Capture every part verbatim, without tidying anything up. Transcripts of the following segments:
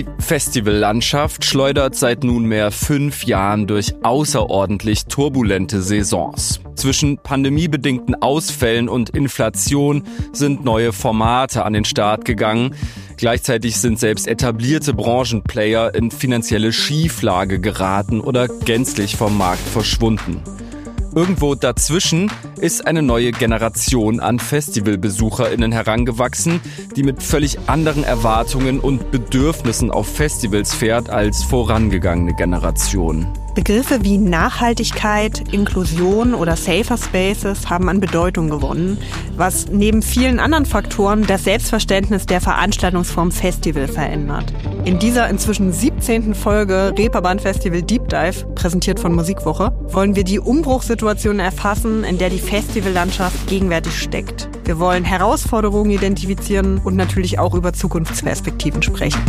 Die Festivallandschaft schleudert seit nunmehr fünf Jahren durch außerordentlich turbulente Saisons. Zwischen pandemiebedingten Ausfällen und Inflation sind neue Formate an den Start gegangen. Gleichzeitig sind selbst etablierte Branchenplayer in finanzielle Schieflage geraten oder gänzlich vom Markt verschwunden. Irgendwo dazwischen ist eine neue Generation an FestivalbesucherInnen herangewachsen, die mit völlig anderen Erwartungen und Bedürfnissen auf Festivals fährt als vorangegangene Generation. Begriffe wie Nachhaltigkeit, Inklusion oder Safer Spaces haben an Bedeutung gewonnen, was neben vielen anderen Faktoren das Selbstverständnis der Veranstaltungsform Festival verändert. In dieser inzwischen siebzehnten Folge Reeperbahn Festival Deep Dive, präsentiert von Musikwoche, wollen wir die Umbruchssituation erfassen, in der die Festivallandschaft gegenwärtig steckt. Wir wollen Herausforderungen identifizieren und natürlich auch über Zukunftsperspektiven sprechen.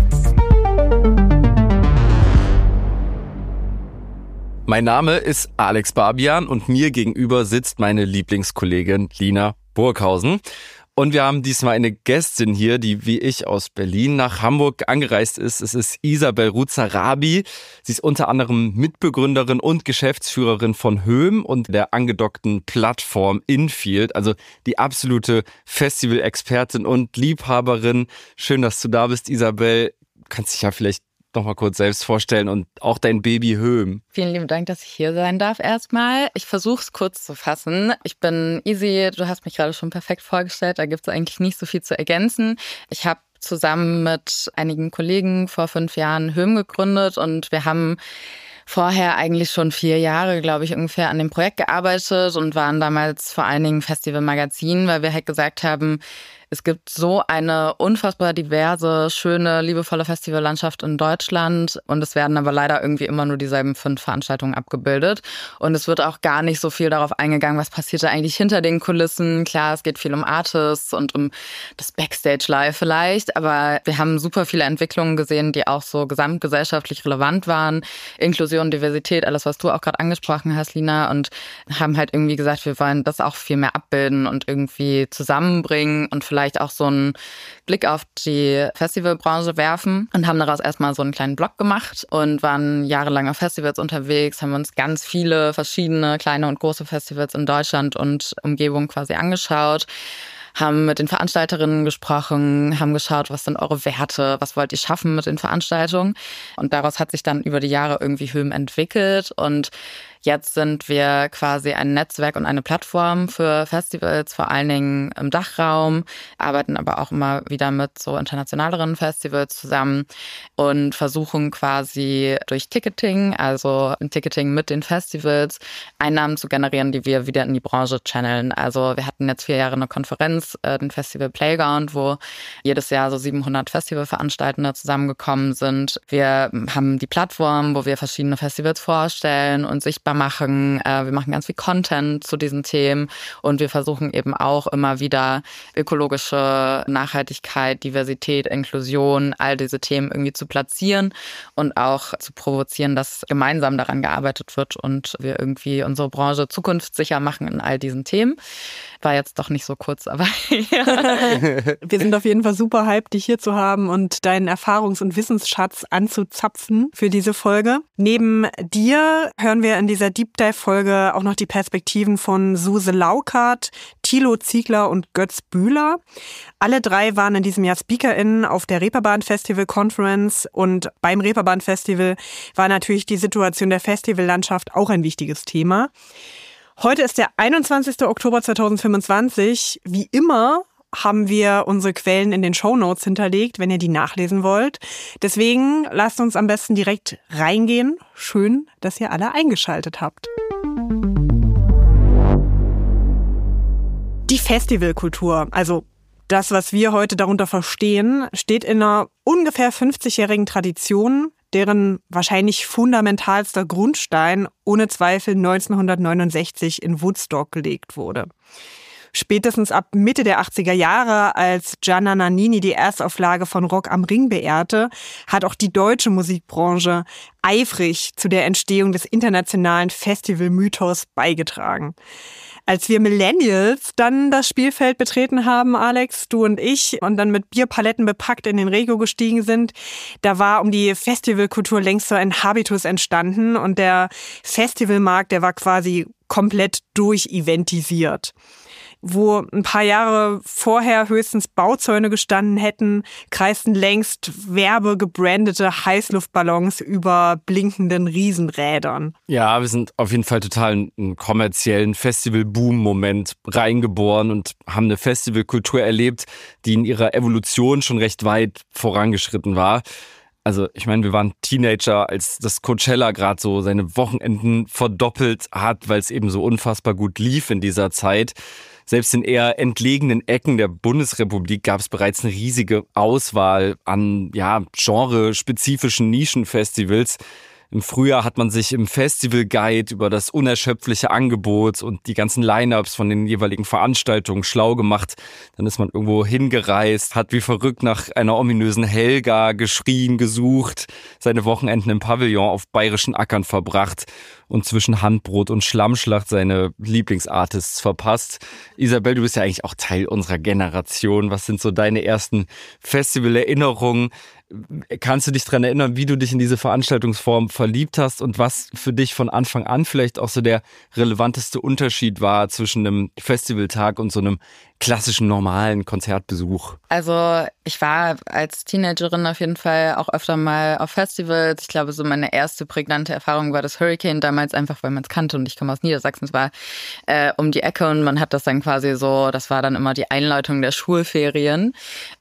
Mein Name ist Alex Barbian und mir gegenüber sitzt meine Lieblingskollegin Lina Burghausen. Und wir haben diesmal eine Gästin hier, die wie ich aus Berlin nach Hamburg angereist ist. Es ist Isabel Ruzarabi. Sie ist unter anderem Mitbegründerin und Geschäftsführerin von Höhm und der angedockten Plattform Infield, also die absolute Festival-Expertin und Liebhaberin. Schön, dass du da bist, Isabel. Du kannst dich ja vielleicht noch mal kurz selbst vorstellen und auch dein Baby Höhm. Vielen lieben Dank, dass ich hier sein darf erstmal. Ich versuche es kurz zu fassen. Ich bin Isi, du hast mich gerade schon perfekt vorgestellt, da gibt es eigentlich nicht so viel zu ergänzen. Ich habe zusammen mit einigen Kollegen vor fünf Jahren Höhm gegründet und wir haben vorher eigentlich schon vier Jahre, glaube ich, ungefähr an dem Projekt gearbeitet und waren damals vor allen Dingen Festival-Magazin, weil wir halt gesagt haben, es gibt so eine unfassbar diverse, schöne, liebevolle Festivallandschaft in Deutschland und es werden aber leider irgendwie immer nur dieselben fünf Veranstaltungen abgebildet und es wird auch gar nicht so viel darauf eingegangen, was passiert da eigentlich hinter den Kulissen. Klar, es geht viel um Artists und um das Backstage-Live vielleicht, aber wir haben super viele Entwicklungen gesehen, die auch so gesamtgesellschaftlich relevant waren. Inklusion, Diversität, alles, was du auch gerade angesprochen hast, Lina, und haben halt irgendwie gesagt, wir wollen das auch viel mehr abbilden und irgendwie zusammenbringen und vielleicht auch so einen Blick auf die Festivalbranche werfen und haben daraus erstmal so einen kleinen Blog gemacht und waren jahrelang auf Festivals unterwegs, haben uns ganz viele verschiedene kleine und große Festivals in Deutschland und Umgebung quasi angeschaut, haben mit den Veranstalterinnen gesprochen, haben geschaut, was sind eure Werte, was wollt ihr schaffen mit den Veranstaltungen. Und daraus hat sich dann über die Jahre irgendwie Höhm entwickelt und jetzt sind wir quasi ein Netzwerk und eine Plattform für Festivals, vor allen Dingen im Dachraum, arbeiten aber auch immer wieder mit so internationaleren Festivals zusammen und versuchen quasi durch Ticketing, also ein Ticketing mit den Festivals, Einnahmen zu generieren, die wir wieder in die Branche channeln. Also wir hatten jetzt vier Jahre eine Konferenz, den Festival Playground, wo jedes Jahr so siebenhundert Festivalveranstaltende zusammengekommen sind. Wir haben die Plattform, wo wir verschiedene Festivals vorstellen und sichtbar machen. Wir machen ganz viel Content zu diesen Themen und wir versuchen eben auch immer wieder ökologische Nachhaltigkeit, Diversität, Inklusion, all diese Themen irgendwie zu platzieren und auch zu provozieren, dass gemeinsam daran gearbeitet wird und wir irgendwie unsere Branche zukunftssicher machen in all diesen Themen. War jetzt doch nicht so kurz, aber ja. Wir sind auf jeden Fall super hyped, dich hier zu haben und deinen Erfahrungs- und Wissensschatz anzuzapfen für diese Folge. Neben dir hören wir in dieser Deep Dive-Folge auch noch die Perspektiven von Suse Laukert, Thilo Ziegler und Götz Bühler. Alle drei waren in diesem Jahr SpeakerInnen auf der Reeperbahn Festival Conference und beim Reeperbahn Festival war natürlich die Situation der Festivallandschaft auch ein wichtiges Thema. Heute ist der einundzwanzigster Oktober zweitausendfünfundzwanzig. Wie immer haben wir unsere Quellen in den Shownotes hinterlegt, wenn ihr die nachlesen wollt. Deswegen lasst uns am besten direkt reingehen. Schön, dass ihr alle eingeschaltet habt. Die Festivalkultur, also das, was wir heute darunter verstehen, steht in einer ungefähr fünfzigjährigen Tradition, deren wahrscheinlich fundamentalster Grundstein ohne Zweifel neunzehnhundertneunundsechzig in Woodstock gelegt wurde. Spätestens ab Mitte der achtziger Jahre, als Gianna Nannini die Erstauflage von Rock am Ring beehrte, hat auch die deutsche Musikbranche eifrig zu der Entstehung des internationalen Festivalmythos beigetragen. Als wir Millennials dann das Spielfeld betreten haben, Alex, du und ich, und dann mit Bierpaletten bepackt in den Regio gestiegen sind, da war um die Festivalkultur längst so ein Habitus entstanden und der Festivalmarkt, der war quasi komplett durcheventisiert. Wo ein paar Jahre vorher höchstens Bauzäune gestanden hätten, kreisten längst werbegebrandete Heißluftballons über blinkenden Riesenrädern. Ja, wir sind auf jeden Fall total in einen kommerziellen Festival-Boom-Moment reingeboren und haben eine Festivalkultur erlebt, die in ihrer Evolution schon recht weit vorangeschritten war. Also ich meine, wir waren Teenager, als das Coachella gerade so seine Wochenenden verdoppelt hat, weil es eben so unfassbar gut lief in dieser Zeit. Selbst in eher entlegenen Ecken der Bundesrepublik gab es bereits eine riesige Auswahl an ja, genrespezifischen Nischenfestivals. Im Frühjahr hat man sich im Festival Guide über das unerschöpfliche Angebot und die ganzen Line-Ups von den jeweiligen Veranstaltungen schlau gemacht. Dann ist man irgendwo hingereist, hat wie verrückt nach einer ominösen Helga geschrien, gesucht, seine Wochenenden im Pavillon auf bayerischen Ackern verbracht und zwischen Handbrot und Schlammschlacht seine Lieblingsartists verpasst. Isabel, du bist ja eigentlich auch Teil unserer Generation. Was sind so deine ersten Festivalerinnerungen? Kannst du dich daran erinnern, wie du dich in diese Veranstaltungsform verliebt hast und was für dich von Anfang an vielleicht auch so der relevanteste Unterschied war zwischen einem Festivaltag und so einem klassischen, normalen Konzertbesuch? Also ich war als Teenagerin auf jeden Fall auch öfter mal auf Festivals. Ich glaube, so meine erste prägnante Erfahrung war das Hurricane damals, einfach weil man es kannte und ich komme aus Niedersachsen. Es war äh, um die Ecke und man hat das dann quasi so, das war dann immer die Einleitung der Schulferien.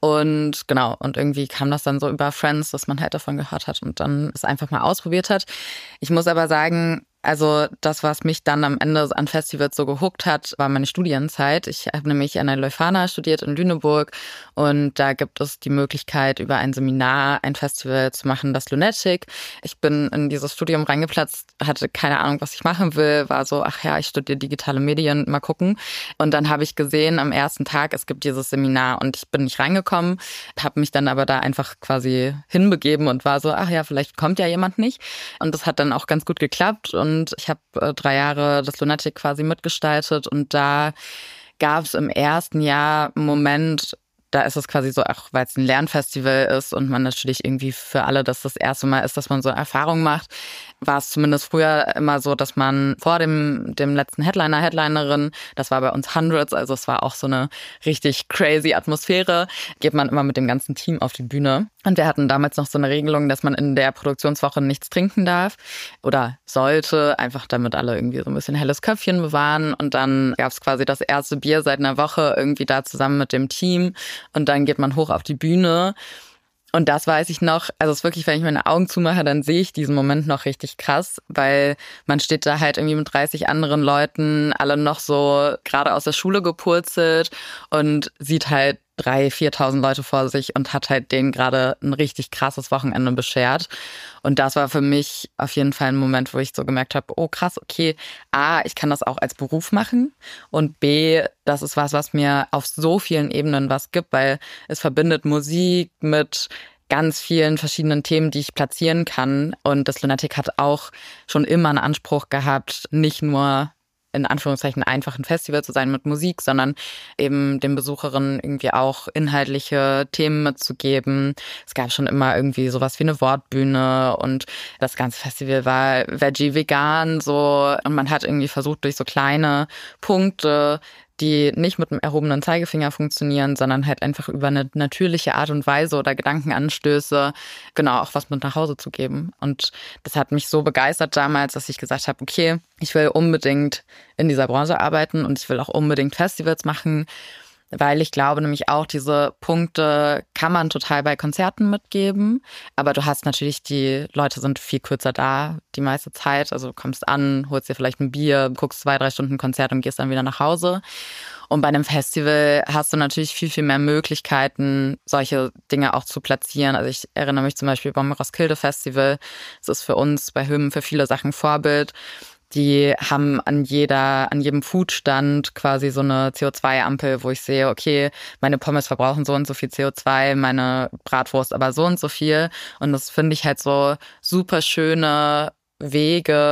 Und genau, und irgendwie kam das dann so über Friends, dass man halt davon gehört hat und dann es einfach mal ausprobiert hat. Ich muss aber sagen, also das, was mich dann am Ende an Festivals so gehuckt hat, war meine Studienzeit. Ich habe nämlich an der Leuphana studiert in Lüneburg und da gibt es die Möglichkeit, über ein Seminar ein Festival zu machen, das Lunatic. Ich bin in dieses Studium reingeplatzt, hatte keine Ahnung, was ich machen will, war so, ach ja, ich studiere digitale Medien, mal gucken. Und dann habe ich gesehen am ersten Tag, es gibt dieses Seminar und ich bin nicht reingekommen, habe mich dann aber da einfach quasi hinbegeben und war so, ach ja, vielleicht kommt ja jemand nicht. Und das hat dann auch ganz gut geklappt und Und ich habe äh, drei Jahre das Lunatic quasi mitgestaltet und da gab es im ersten Jahr einen Moment, da ist es quasi so, auch weil es ein Lernfestival ist und man natürlich irgendwie für alle das das erste Mal ist, dass man so eine Erfahrung macht, war es zumindest früher immer so, dass man vor dem dem letzten Headliner, Headlinerin, das war bei uns Hundreds, also es war auch so eine richtig crazy Atmosphäre, geht man immer mit dem ganzen Team auf die Bühne. Und wir hatten damals noch so eine Regelung, dass man in der Produktionswoche nichts trinken darf oder sollte, einfach damit alle irgendwie so ein bisschen helles Köpfchen bewahren. Und dann gab es quasi das erste Bier seit einer Woche irgendwie da zusammen mit dem Team. Und dann geht man hoch auf die Bühne. Und das weiß ich noch, also es ist wirklich, wenn ich meine Augen zumache, dann sehe ich diesen Moment noch richtig krass, weil man steht da halt irgendwie mit dreißig anderen Leuten, alle noch so gerade aus der Schule gepurzelt und sieht halt dreitausend, viertausend Leute vor sich und hat halt denen gerade ein richtig krasses Wochenende beschert. Und das war für mich auf jeden Fall ein Moment, wo ich so gemerkt habe, oh krass, okay, A, ich kann das auch als Beruf machen und B, das ist was, was mir auf so vielen Ebenen was gibt, weil es verbindet Musik mit ganz vielen verschiedenen Themen, die ich platzieren kann. Und das Lunatic hat auch schon immer einen Anspruch gehabt, nicht nur in Anführungszeichen einfach ein Festival zu sein mit Musik, sondern eben den Besucherinnen irgendwie auch inhaltliche Themen mitzugeben. Es gab schon immer irgendwie sowas wie eine Wortbühne und das ganze Festival war veggie, vegan, so. Und man hat irgendwie versucht, durch so kleine Punkte, die nicht mit dem erhobenen Zeigefinger funktionieren, sondern halt einfach über eine natürliche Art und Weise oder Gedankenanstöße, genau, auch was mit nach Hause zu geben. Und das hat mich so begeistert damals, dass ich gesagt habe, okay, ich will unbedingt in dieser Branche arbeiten und ich will auch unbedingt Festivals machen, weil ich glaube nämlich auch, diese Punkte kann man total bei Konzerten mitgeben, aber du hast natürlich, die Leute sind viel kürzer da die meiste Zeit, also du kommst an, holst dir vielleicht ein Bier, guckst zwei, drei Stunden Konzert und gehst dann wieder nach Hause. Und bei einem Festival hast du natürlich viel, viel mehr Möglichkeiten, solche Dinge auch zu platzieren. Also ich erinnere mich zum Beispiel beim Roskilde Festival, das ist für uns bei Hömen für viele Sachen Vorbild. Die haben an jeder, an jedem Foodstand quasi so eine C O zwei Ampel, wo ich sehe, okay, meine Pommes verbrauchen so und so viel C O zwei, meine Bratwurst aber so und so viel. Und das finde ich halt so super schöne Wege,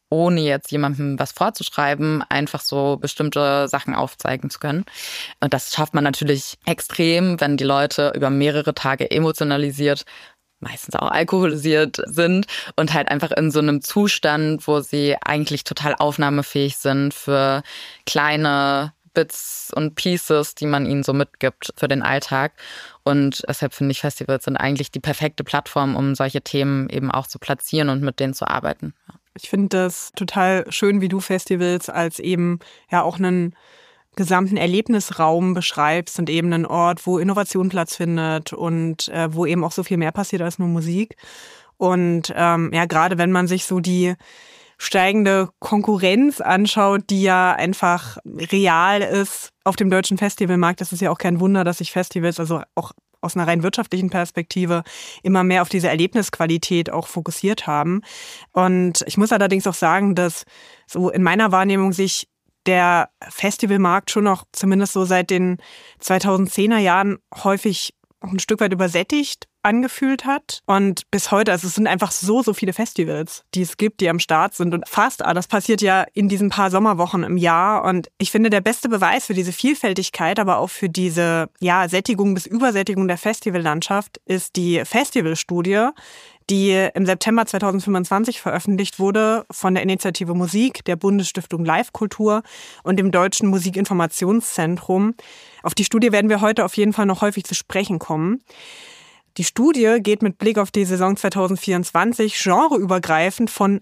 ohne jetzt jemandem was vorzuschreiben, einfach so bestimmte Sachen aufzeigen zu können. Und das schafft man natürlich extrem, wenn die Leute über mehrere Tage emotionalisiert, meistens auch alkoholisiert sind und halt einfach in so einem Zustand, wo sie eigentlich total aufnahmefähig sind für kleine Bits und Pieces, die man ihnen so mitgibt für den Alltag. Und deshalb finde ich, Festivals sind eigentlich die perfekte Plattform, um solche Themen eben auch zu platzieren und mit denen zu arbeiten. Ich finde das total schön, wie du Festivals als eben ja auch einen gesamten Erlebnisraum beschreibst und eben einen Ort, wo Innovation Platz findet und äh, wo eben auch so viel mehr passiert als nur Musik. Und ähm, ja, gerade wenn man sich so die steigende Konkurrenz anschaut, die ja einfach real ist auf dem deutschen Festivalmarkt, das ist ja auch kein Wunder, dass sich Festivals, also auch aus einer rein wirtschaftlichen Perspektive, immer mehr auf diese Erlebnisqualität auch fokussiert haben. Und ich muss allerdings auch sagen, dass so in meiner Wahrnehmung sich der Festivalmarkt schon noch zumindest so seit den zweitausendzehner Jahren häufig auch ein Stück weit übersättigt angefühlt hat. Und bis heute, also es sind einfach so, so viele Festivals, die es gibt, die am Start sind. Und fast alles passiert ja in diesen paar Sommerwochen im Jahr. Und ich finde, der beste Beweis für diese Vielfältigkeit, aber auch für diese ja, Sättigung bis Übersättigung der Festivallandschaft ist die Festivalstudie, die im September zweitausendfünfundzwanzig veröffentlicht wurde von der Initiative Musik, der Bundesstiftung Live-Kultur und dem Deutschen Musikinformationszentrum. Auf die Studie werden wir heute auf jeden Fall noch häufig zu sprechen kommen. Die Studie geht mit Blick auf die Saison zweitausendvierundzwanzig genreübergreifend von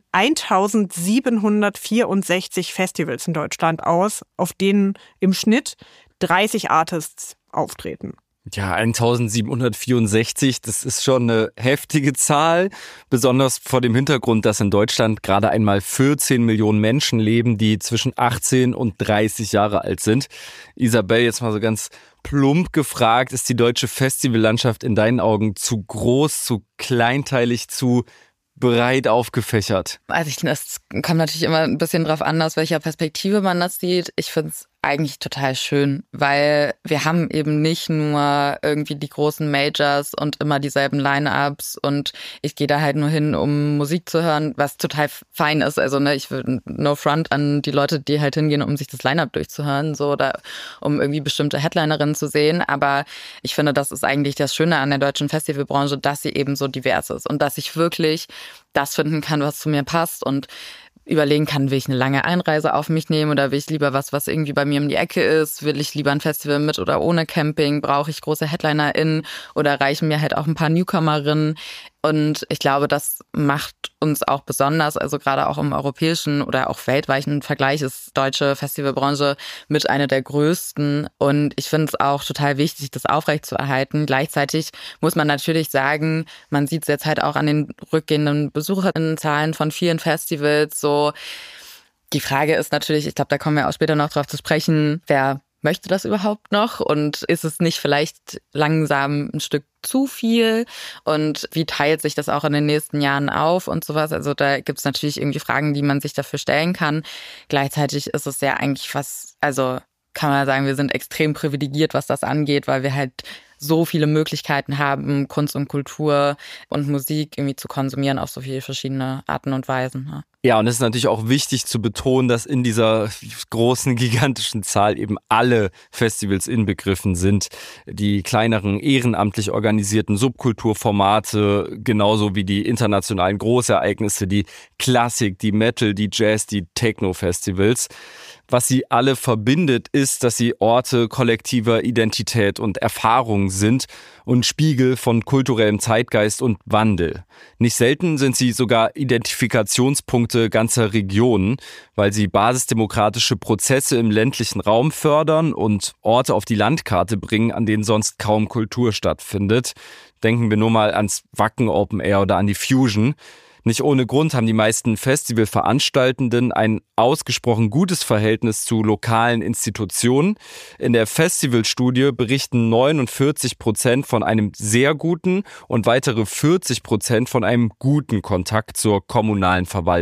eintausendsiebenhundertvierundsechzig Festivals in Deutschland aus, auf denen im Schnitt dreißig Artists auftreten. Ja, eintausendsiebenhundertvierundsechzig, das ist schon eine heftige Zahl, besonders vor dem Hintergrund, dass in Deutschland gerade einmal vierzehn Millionen Menschen leben, die zwischen achtzehn und dreißig Jahre alt sind. Isabel, jetzt mal so ganz plump gefragt, ist die deutsche Festivallandschaft in deinen Augen zu groß, zu kleinteilig, zu breit aufgefächert? Also ich, das kommt natürlich immer ein bisschen drauf an, aus welcher Perspektive man das sieht. Ich finde es eigentlich total schön, weil wir haben eben nicht nur irgendwie die großen Majors und immer dieselben Line-Ups und ich gehe da halt nur hin, um Musik zu hören, was total fein ist. Also ne, ich will no front an die Leute, die halt hingehen, um sich das Line-Up durchzuhören, so oder um irgendwie bestimmte Headlinerinnen zu sehen. Aber ich finde, das ist eigentlich das Schöne an der deutschen Festivalbranche, dass sie eben so divers ist und dass ich wirklich das finden kann, was zu mir passt und überlegen kann, will ich eine lange Einreise auf mich nehmen oder will ich lieber was, was irgendwie bei mir um die Ecke ist? Will ich lieber ein Festival mit oder ohne Camping? Brauche ich große HeadlinerInnen oder reichen mir halt auch ein paar Newcomerinnen? Und ich glaube, das macht uns auch besonders, also gerade auch im europäischen oder auch weltweiten Vergleich ist deutsche Festivalbranche mit einer der größten. Und ich finde es auch total wichtig, das aufrechtzuerhalten. Gleichzeitig muss man natürlich sagen, man sieht es jetzt halt auch an den rückgehenden BesucherInnenzahlen von vielen Festivals so. Die Frage ist natürlich, ich glaube, da kommen wir auch später noch drauf zu sprechen, wer möchte das überhaupt noch und ist es nicht vielleicht langsam ein Stück zu viel und wie teilt sich das auch in den nächsten Jahren auf und sowas. Also da gibt es natürlich irgendwie Fragen, die man sich dafür stellen kann. Gleichzeitig ist es ja eigentlich fast, also kann man sagen, wir sind extrem privilegiert, was das angeht, weil wir halt so viele Möglichkeiten haben, Kunst und Kultur und Musik irgendwie zu konsumieren auf so viele verschiedene Arten und Weisen. Ja. Ja, und es ist natürlich auch wichtig zu betonen, dass in dieser großen, gigantischen Zahl eben alle Festivals inbegriffen sind. Die kleineren, ehrenamtlich organisierten Subkulturformate, genauso wie die internationalen Großereignisse, die Klassik, die Metal, die Jazz, die Techno-Festivals. Was sie alle verbindet, ist, dass sie Orte kollektiver Identität und Erfahrung sind und Spiegel von kulturellem Zeitgeist und Wandel. Nicht selten sind sie sogar Identifikationspunkte ganzer Regionen, weil sie basisdemokratische Prozesse im ländlichen Raum fördern und Orte auf die Landkarte bringen, an denen sonst kaum Kultur stattfindet. Denken wir nur mal ans Wacken Open Air oder an die Fusion. Nicht ohne Grund haben die meisten Festivalveranstaltenden ein ausgesprochen gutes Verhältnis zu lokalen Institutionen. In der Festivalstudie berichten neunundvierzig Prozent von einem sehr guten und weitere vierzig Prozent von einem guten Kontakt zur kommunalen Verwaltung.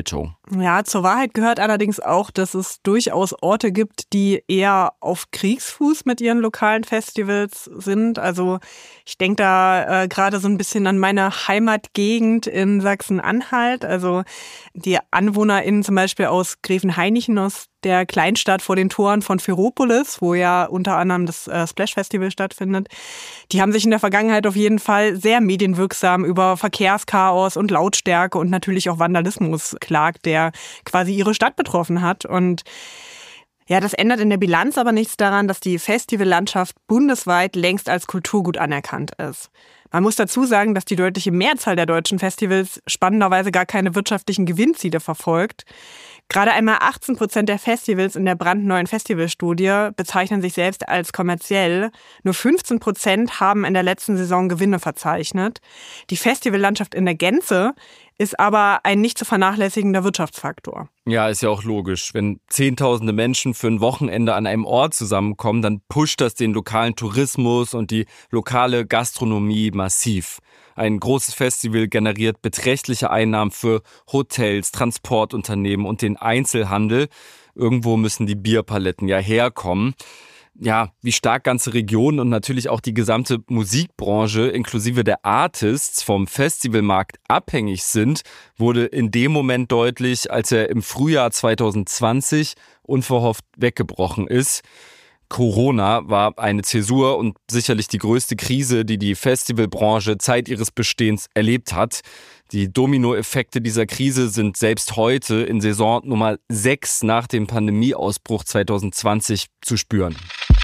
Ja, zur Wahrheit gehört allerdings auch, dass es durchaus Orte gibt, die eher auf Kriegsfuß mit ihren lokalen Festivals sind. Also ich denke da äh, gerade so ein bisschen an meine Heimatgegend in Sachsen-Anhalt. Also die AnwohnerInnen zum Beispiel aus Gräfenhainichen, aus der Kleinstadt vor den Toren von Ferropolis, wo ja unter anderem das äh, Splash-Festival stattfindet. Die haben sich in der Vergangenheit auf jeden Fall sehr medienwirksam über Verkehrschaos und Lautstärke und natürlich auch Vandalismus geklagt, der quasi ihre Stadt betroffen hat. Und ja, das ändert in der Bilanz aber nichts daran, dass die Festivallandschaft bundesweit längst als Kulturgut anerkannt ist. Man muss dazu sagen, dass die deutliche Mehrzahl der deutschen Festivals spannenderweise gar keine wirtschaftlichen Gewinnziele verfolgt. Gerade einmal achtzehn Prozent der Festivals in der brandneuen Festivalstudie bezeichnen sich selbst als kommerziell. Nur fünfzehn Prozent haben in der letzten Saison Gewinne verzeichnet. Die Festivallandschaft in der Gänze ist aber ein nicht zu vernachlässigender Wirtschaftsfaktor. Ja, ist ja auch logisch. Wenn zehntausende Menschen für ein Wochenende an einem Ort zusammenkommen, dann pusht das den lokalen Tourismus und die lokale Gastronomie massiv. Ein großes Festival generiert beträchtliche Einnahmen für Hotels, Transportunternehmen und den Einzelhandel. Irgendwo müssen die Bierpaletten ja herkommen. Ja, wie stark ganze Regionen und natürlich auch die gesamte Musikbranche inklusive der Artists vom Festivalmarkt abhängig sind, wurde in dem Moment deutlich, als er im Frühjahr zwanzig zwanzig unverhofft weggebrochen ist. Corona war eine Zäsur und sicherlich die größte Krise, die die Festivalbranche Zeit ihres Bestehens erlebt hat. Die Dominoeffekte dieser Krise sind selbst heute in Saison Nummer sechs nach dem Pandemieausbruch zwanzig zwanzig zu spüren.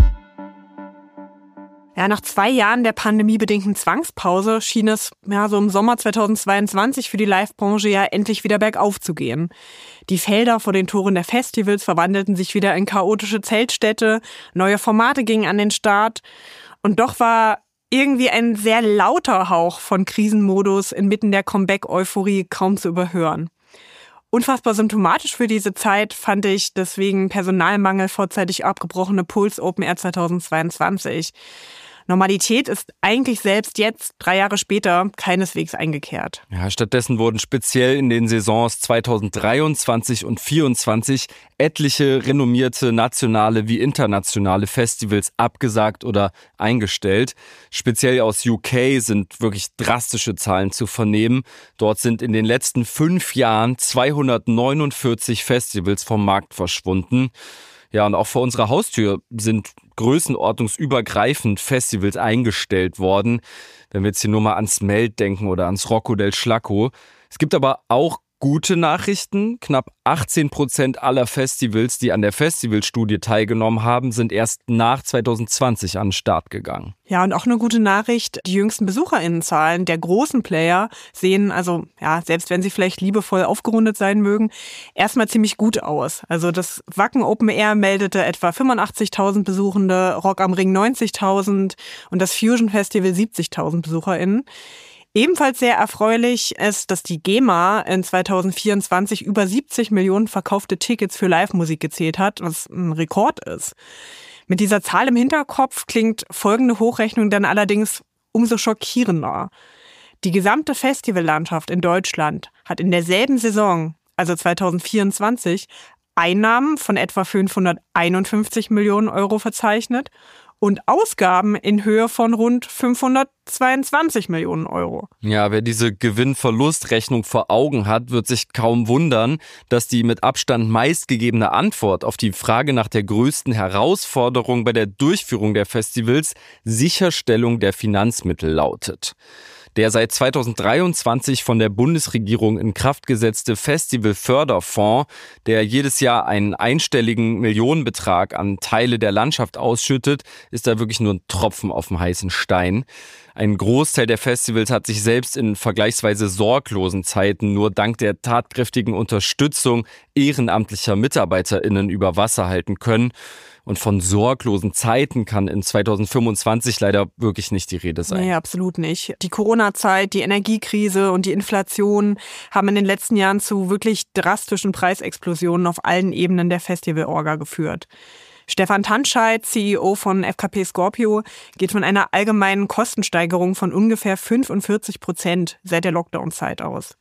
Ja, nach zwei Jahren der pandemiebedingten Zwangspause schien es ja so im Sommer zweitausendzweiundzwanzig für die Live-Branche ja endlich wieder bergauf zu gehen. Die Felder vor den Toren der Festivals verwandelten sich wieder in chaotische Zeltstädte, neue Formate gingen an den Start und doch war irgendwie ein sehr lauter Hauch von Krisenmodus inmitten der Comeback-Euphorie kaum zu überhören. Unfassbar symptomatisch für diese Zeit fand ich deswegen Personalmangel vorzeitig abgebrochene Puls Open Air zweitausendzweiundzwanzig. Normalität ist eigentlich selbst jetzt, drei Jahre später, keineswegs eingekehrt. Ja, stattdessen wurden speziell in den Saisons zweitausenddreiundzwanzig und vierundzwanzig etliche renommierte nationale wie internationale Festivals abgesagt oder eingestellt. Speziell aus U K sind wirklich drastische Zahlen zu vernehmen. Dort sind in den letzten fünf Jahren zweihundertneunundvierzig Festivals vom Markt verschwunden. Ja, und auch vor unserer Haustür sind größenordnungsübergreifend Festivals eingestellt worden. Wenn wir jetzt hier nur mal ans Melt denken oder ans Rocco del Schlacco. Es gibt aber auch gute Nachrichten. Knapp achtzehn Prozent aller Festivals, die an der Festivalstudie teilgenommen haben, sind erst nach zwanzig zwanzig an den Start gegangen. Ja, und auch eine gute Nachricht, die jüngsten BesucherInnenzahlen der großen Player sehen, also ja, selbst wenn sie vielleicht liebevoll aufgerundet sein mögen, erstmal ziemlich gut aus. Also das Wacken Open Air meldete etwa fünfundachtzigtausend Besuchende, Rock am Ring neunzigtausend und das Fusion Festival siebzigtausend BesucherInnen. Ebenfalls sehr erfreulich ist, dass die GEMA in zweitausendvierundzwanzig über siebzig Millionen verkaufte Tickets für Live-Musik gezählt hat, was ein Rekord ist. Mit dieser Zahl im Hinterkopf klingt folgende Hochrechnung dann allerdings umso schockierender. Die gesamte Festivallandschaft in Deutschland hat in derselben Saison, also zweitausendvierundzwanzig, Einnahmen von etwa fünfhunderteinundfünfzig Millionen Euro verzeichnet und Ausgaben in Höhe von rund fünfhundertzweiundzwanzig Millionen Euro. Ja, wer diese Gewinn-Verlust-Rechnung vor Augen hat, wird sich kaum wundern, dass die mit Abstand meistgegebene Antwort auf die Frage nach der größten Herausforderung bei der Durchführung der Festivals Sicherstellung der Finanzmittel lautet. Der seit zweitausenddreiundzwanzig von der Bundesregierung in Kraft gesetzte Festivalförderfonds, der jedes Jahr einen einstelligen Millionenbetrag an Teile der Landschaft ausschüttet, ist da wirklich nur ein Tropfen auf dem heißen Stein. Ein Großteil der Festivals hat sich selbst in vergleichsweise sorglosen Zeiten nur dank der tatkräftigen Unterstützung ehrenamtlicher MitarbeiterInnen über Wasser halten können. Und von sorglosen Zeiten kann in zweitausendfünfundzwanzig leider wirklich nicht die Rede sein. Nee, absolut nicht. Die Corona-Zeit, die Energiekrise und die Inflation haben in den letzten Jahren zu wirklich drastischen Preisexplosionen auf allen Ebenen der Festivalorga geführt. Stefan Tantscheid, C E O von F K P Scorpio, geht von einer allgemeinen Kostensteigerung von ungefähr fünfundvierzig Prozent seit der Lockdown-Zeit aus.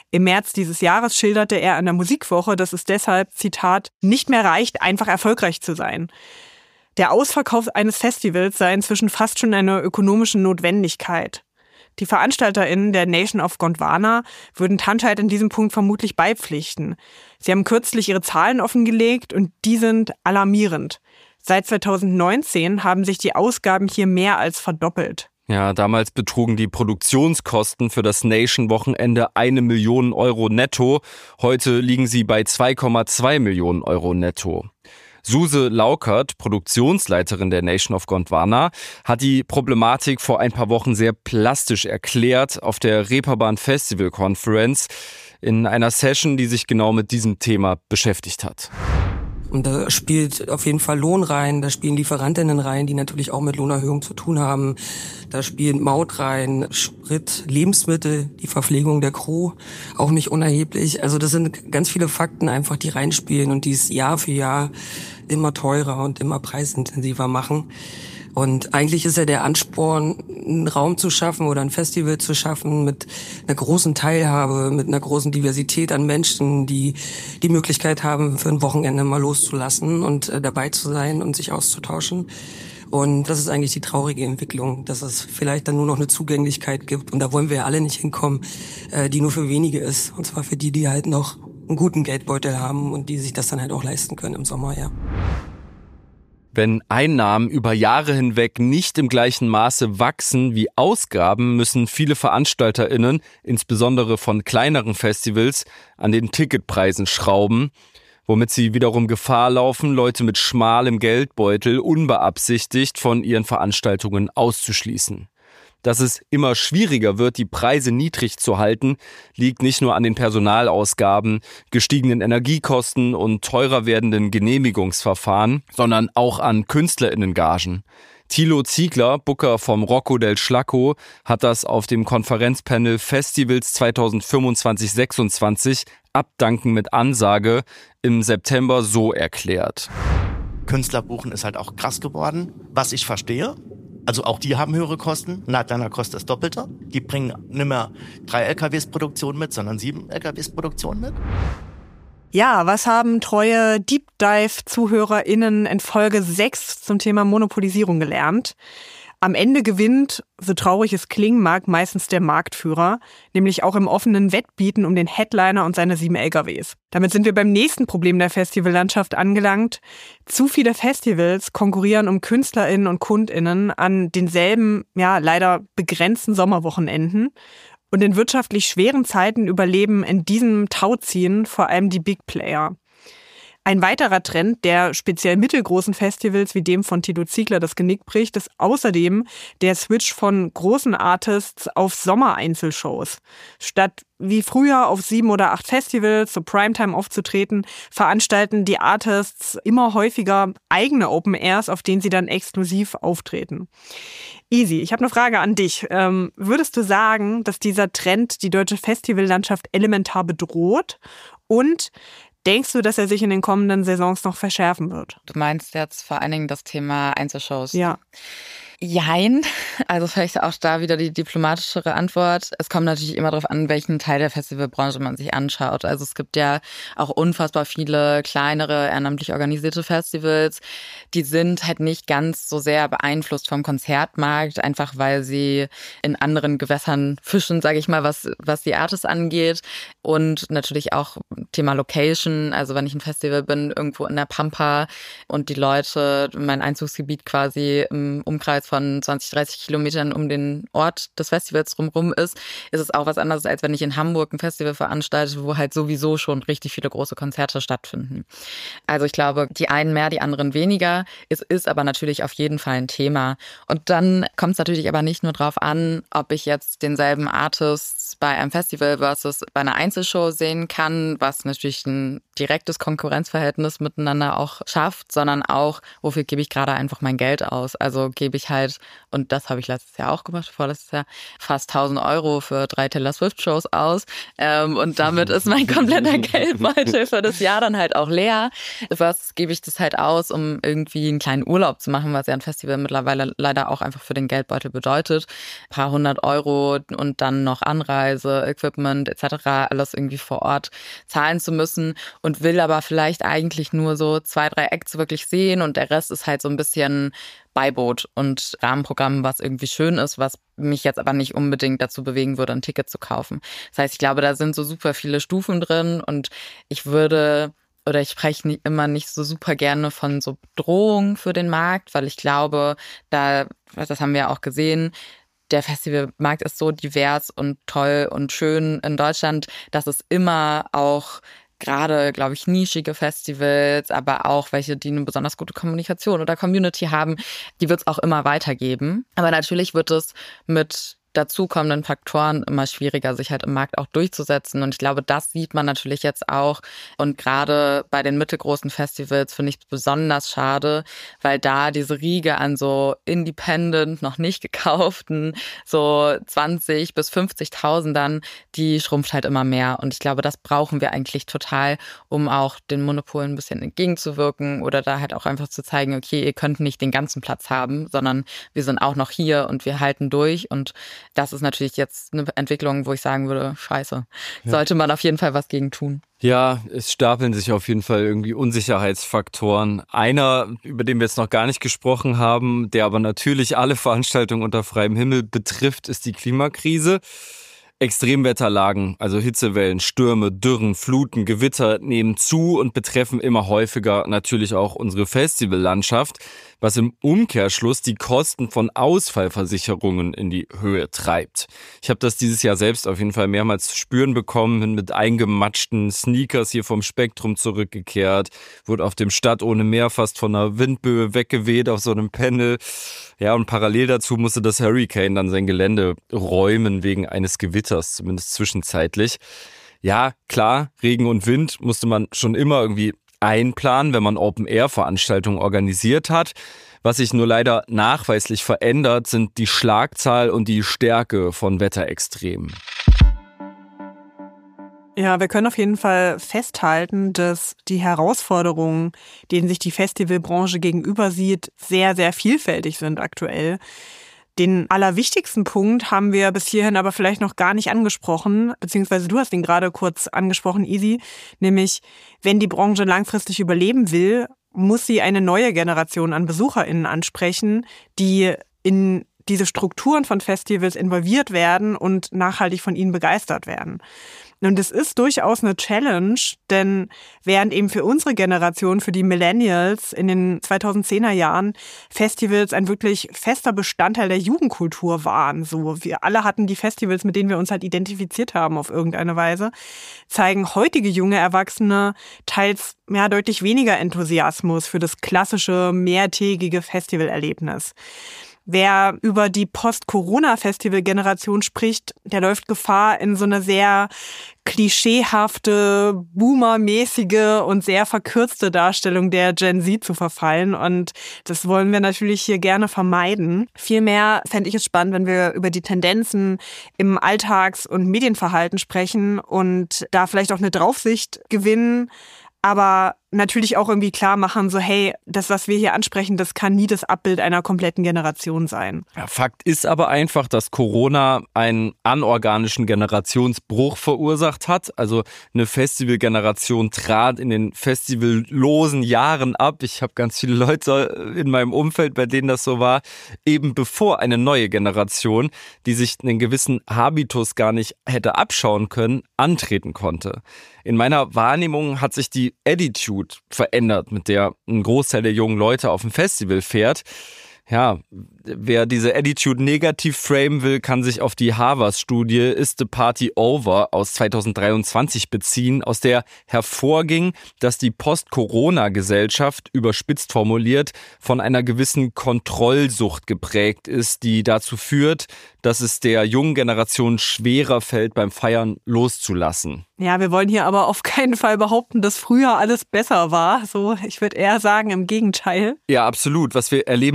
Im März dieses Jahres schilderte er an der Musikwoche, dass es deshalb, Zitat, nicht mehr reicht, einfach erfolgreich zu sein. Der Ausverkauf eines Festivals sei inzwischen fast schon eine ökonomische Notwendigkeit. Die VeranstalterInnen der Nation of Gondwana würden Tanscheid in diesem Punkt vermutlich beipflichten. Sie haben kürzlich ihre Zahlen offengelegt und die sind alarmierend. Seit zweitausendneunzehn haben sich die Ausgaben hier mehr als verdoppelt. Ja, damals betrugen die Produktionskosten für das Nation-Wochenende eine Million Euro netto. Heute liegen sie bei zwei Komma zwei Millionen Euro netto. Suse Laukert, Produktionsleiterin der Nation of Gondwana, hat die Problematik vor ein paar Wochen sehr plastisch erklärt auf der Reeperbahn Festival Conference in einer Session, die sich genau mit diesem Thema beschäftigt hat. Und da spielt auf jeden Fall Lohn rein, da spielen Lieferantinnen rein, die natürlich auch mit Lohnerhöhung zu tun haben. Da spielt Maut rein, Sprit, Lebensmittel, die Verpflegung der Crew, auch nicht unerheblich. Also das sind ganz viele Fakten einfach, die reinspielen und die es Jahr für Jahr immer teurer und immer preisintensiver machen. Und eigentlich ist ja der Ansporn, einen Raum zu schaffen oder ein Festival zu schaffen mit einer großen Teilhabe, mit einer großen Diversität an Menschen, die die Möglichkeit haben, für ein Wochenende mal loszulassen und äh, dabei zu sein und sich auszutauschen. Und das ist eigentlich die traurige Entwicklung, dass es vielleicht dann nur noch eine Zugänglichkeit gibt. Und da wollen wir ja alle nicht hinkommen, äh, die nur für wenige ist. Und zwar für die, die halt noch einen guten Geldbeutel haben und die sich das dann halt auch leisten können im Sommer, ja. Wenn Einnahmen über Jahre hinweg nicht im gleichen Maße wachsen wie Ausgaben, müssen viele VeranstalterInnen, insbesondere von kleineren Festivals, an den Ticketpreisen schrauben, womit sie wiederum Gefahr laufen, Leute mit schmalem Geldbeutel unbeabsichtigt von ihren Veranstaltungen auszuschließen. Dass es immer schwieriger wird, die Preise niedrig zu halten, liegt nicht nur an den Personalausgaben, gestiegenen Energiekosten und teurer werdenden Genehmigungsverfahren, sondern auch an KünstlerInnengagen. Thilo Ziegler, Booker vom Rocco del Schlacco, hat das auf dem Konferenzpanel Festivals zweitausendfünfundzwanzig sechsundzwanzig Abdanken mit Ansage im September so erklärt. Künstler buchen ist halt auch krass geworden, was ich verstehe. Also auch die haben höhere Kosten. Nightliner kostet das Doppelte. Die bringen nicht mehr drei L K Ws Produktion mit, sondern sieben L K Ws Produktion mit. Ja, was haben treue Deep Dive-ZuhörerInnen in Folge sechs zum Thema Monopolisierung gelernt? Am Ende gewinnt, so traurig es klingen mag, meistens der Marktführer, nämlich auch im offenen Wettbieten um den Headliner und seine sieben L K Ws. Damit sind wir beim nächsten Problem der Festivallandschaft angelangt. Zu viele Festivals konkurrieren um KünstlerInnen und KundInnen an denselben, ja, leider begrenzten Sommerwochenenden. Und in wirtschaftlich schweren Zeiten überleben in diesem Tauziehen vor allem die Big Player. Ein weiterer Trend, der speziell mittelgroßen Festivals wie dem von Thilo Ziegler das Genick bricht, ist außerdem der Switch von großen Artists auf Sommereinzelshows. Statt wie früher auf sieben oder acht Festivals zur Primetime aufzutreten, veranstalten die Artists immer häufiger eigene Open Airs, auf denen sie dann exklusiv auftreten. Easy, ich habe eine Frage an dich. Ähm, würdest du sagen, dass dieser Trend die deutsche Festivallandschaft elementar bedroht? Und denkst du, dass er sich in den kommenden Saisons noch verschärfen wird? Du meinst jetzt vor allen Dingen das Thema Einzelshows? Ja. Jein. Also vielleicht auch da wieder die diplomatischere Antwort. Es kommt natürlich immer darauf an, welchen Teil der Festivalbranche man sich anschaut. Also es gibt ja auch unfassbar viele kleinere, ehrenamtlich organisierte Festivals. Die sind halt nicht ganz so sehr beeinflusst vom Konzertmarkt, einfach weil sie in anderen Gewässern fischen, sage ich mal, was was die Artists angeht. Und natürlich auch Thema Location. Also wenn ich ein Festival bin, irgendwo in der Pampa und die Leute, mein Einzugsgebiet quasi im Umkreis von zwanzig, dreißig Kilometern um den Ort des Festivals drumherum ist, ist es auch was anderes, als wenn ich in Hamburg ein Festival veranstalte, wo halt sowieso schon richtig viele große Konzerte stattfinden. Also ich glaube, die einen mehr, die anderen weniger. Es ist aber natürlich auf jeden Fall ein Thema. Und dann kommt es natürlich aber nicht nur drauf an, ob ich jetzt denselben Artist bei einem Festival versus bei einer Einzelshow sehen kann, was natürlich ein direktes Konkurrenzverhältnis miteinander auch schafft, sondern auch, wofür gebe ich gerade einfach mein Geld aus. Also gebe ich halt, und das habe ich letztes Jahr auch gemacht, vorletztes Jahr, fast tausend Euro für drei Taylor Swift-Shows aus. Ähm, und damit ist mein kompletter Geldbeutel für das Jahr dann halt auch leer. Was gebe ich das halt aus, um irgendwie einen kleinen Urlaub zu machen, was ja ein Festival mittlerweile leider auch einfach für den Geldbeutel bedeutet. Ein paar hundert Euro und dann noch Anreise Anreise, Equipment et cetera alles irgendwie vor Ort zahlen zu müssen und will aber vielleicht eigentlich nur so zwei, drei Acts wirklich sehen und der Rest ist halt so ein bisschen Beiboot und Rahmenprogramm, was irgendwie schön ist, was mich jetzt aber nicht unbedingt dazu bewegen würde, ein Ticket zu kaufen. Das heißt, ich glaube, da sind so super viele Stufen drin und ich würde oder ich spreche nicht, immer nicht so super gerne von so Bedrohung für den Markt, weil ich glaube, da, das haben wir auch gesehen, der Festivalmarkt ist so divers und toll und schön in Deutschland, dass es immer auch gerade, glaube ich, nischige Festivals, aber auch welche, die eine besonders gute Kommunikation oder Community haben, die wird es auch immer weitergeben. Aber natürlich wird es mit dazukommenden Faktoren immer schwieriger, sich halt im Markt auch durchzusetzen. Und ich glaube, das sieht man natürlich jetzt auch. Und gerade bei den mittelgroßen Festivals finde ich es besonders schade, weil da diese Riege an so independent, noch nicht gekauften, so zwanzig bis fünfzigtausendern, die schrumpft halt immer mehr. Und ich glaube, das brauchen wir eigentlich total, um auch den Monopolen ein bisschen entgegenzuwirken oder da halt auch einfach zu zeigen, okay, ihr könnt nicht den ganzen Platz haben, sondern wir sind auch noch hier und wir halten durch. Und das ist natürlich jetzt eine Entwicklung, wo ich sagen würde, scheiße, ja. Sollte man auf jeden Fall was gegen tun. Ja, es stapeln sich auf jeden Fall irgendwie Unsicherheitsfaktoren. Einer, über den wir jetzt noch gar nicht gesprochen haben, der aber natürlich alle Veranstaltungen unter freiem Himmel betrifft, ist die Klimakrise. Extremwetterlagen, also Hitzewellen, Stürme, Dürren, Fluten, Gewitter nehmen zu und betreffen immer häufiger natürlich auch unsere Festivallandschaft, was im Umkehrschluss die Kosten von Ausfallversicherungen in die Höhe treibt. Ich habe das dieses Jahr selbst auf jeden Fall mehrmals zu spüren bekommen, bin mit eingematschten Sneakers hier vom Spektrum zurückgekehrt, wurde auf dem Stadt ohne Meer fast von einer Windböe weggeweht auf so einem Panel. Ja, und parallel dazu musste das Hurricane dann sein Gelände räumen wegen eines Gewitters, zumindest zwischenzeitlich. Ja, klar, Regen und Wind musste man schon immer irgendwie einplanen, wenn man Open-Air-Veranstaltungen organisiert hat. Was sich nur leider nachweislich verändert, sind die Schlagzahl und die Stärke von Wetterextremen. Ja, wir können auf jeden Fall festhalten, dass die Herausforderungen, denen sich die Festivalbranche gegenüber sieht, sehr, sehr vielfältig sind aktuell. Den allerwichtigsten Punkt haben wir bis hierhin aber vielleicht noch gar nicht angesprochen, beziehungsweise du hast ihn gerade kurz angesprochen, Isi, nämlich wenn die Branche langfristig überleben will, muss sie eine neue Generation an BesucherInnen ansprechen, die in diese Strukturen von Festivals involviert werden und nachhaltig von ihnen begeistert werden. Und es ist durchaus eine Challenge, denn während eben für unsere Generation, für die Millennials in den zweitausendzehner Jahren Festivals ein wirklich fester Bestandteil der Jugendkultur waren, so wir alle hatten die Festivals, mit denen wir uns halt identifiziert haben auf irgendeine Weise, zeigen heutige junge Erwachsene teils ja, deutlich weniger Enthusiasmus für das klassische mehrtägige Festivalerlebnis. Wer über die Post-Corona-Festival-Generation spricht, der läuft Gefahr, in so eine sehr klischeehafte, boomermäßige und sehr verkürzte Darstellung der Gen Z zu verfallen. Und das wollen wir natürlich hier gerne vermeiden. Vielmehr fände ich es spannend, wenn wir über die Tendenzen im Alltags- und Medienverhalten sprechen und da vielleicht auch eine Draufsicht gewinnen, aber natürlich auch irgendwie klar machen, so hey, das, was wir hier ansprechen, das kann nie das Abbild einer kompletten Generation sein. Ja, Fakt ist aber einfach, dass Corona einen anorganischen Generationsbruch verursacht hat. Also eine Festivalgeneration trat in den festivallosen Jahren ab. Ich habe ganz viele Leute in meinem Umfeld, bei denen das so war, eben bevor eine neue Generation, die sich einen gewissen Habitus gar nicht hätte abschauen können, antreten konnte. In meiner Wahrnehmung hat sich die Attitude verändert, mit der ein Großteil der jungen Leute auf dem Festival fährt. Ja, wer diese Attitude negativ framen will, kann sich auf die Harvard-Studie Is the Party Over aus zweitausenddreiundzwanzig beziehen, aus der hervorging, dass die Post-Corona-Gesellschaft, überspitzt formuliert, von einer gewissen Kontrollsucht geprägt ist, die dazu führt, dass es der jungen Generation schwerer fällt, beim Feiern loszulassen. Ja, wir wollen hier aber auf keinen Fall behaupten, dass früher alles besser war. So, ich würde eher sagen, im Gegenteil. Ja, absolut. Was wir erleben, ist viel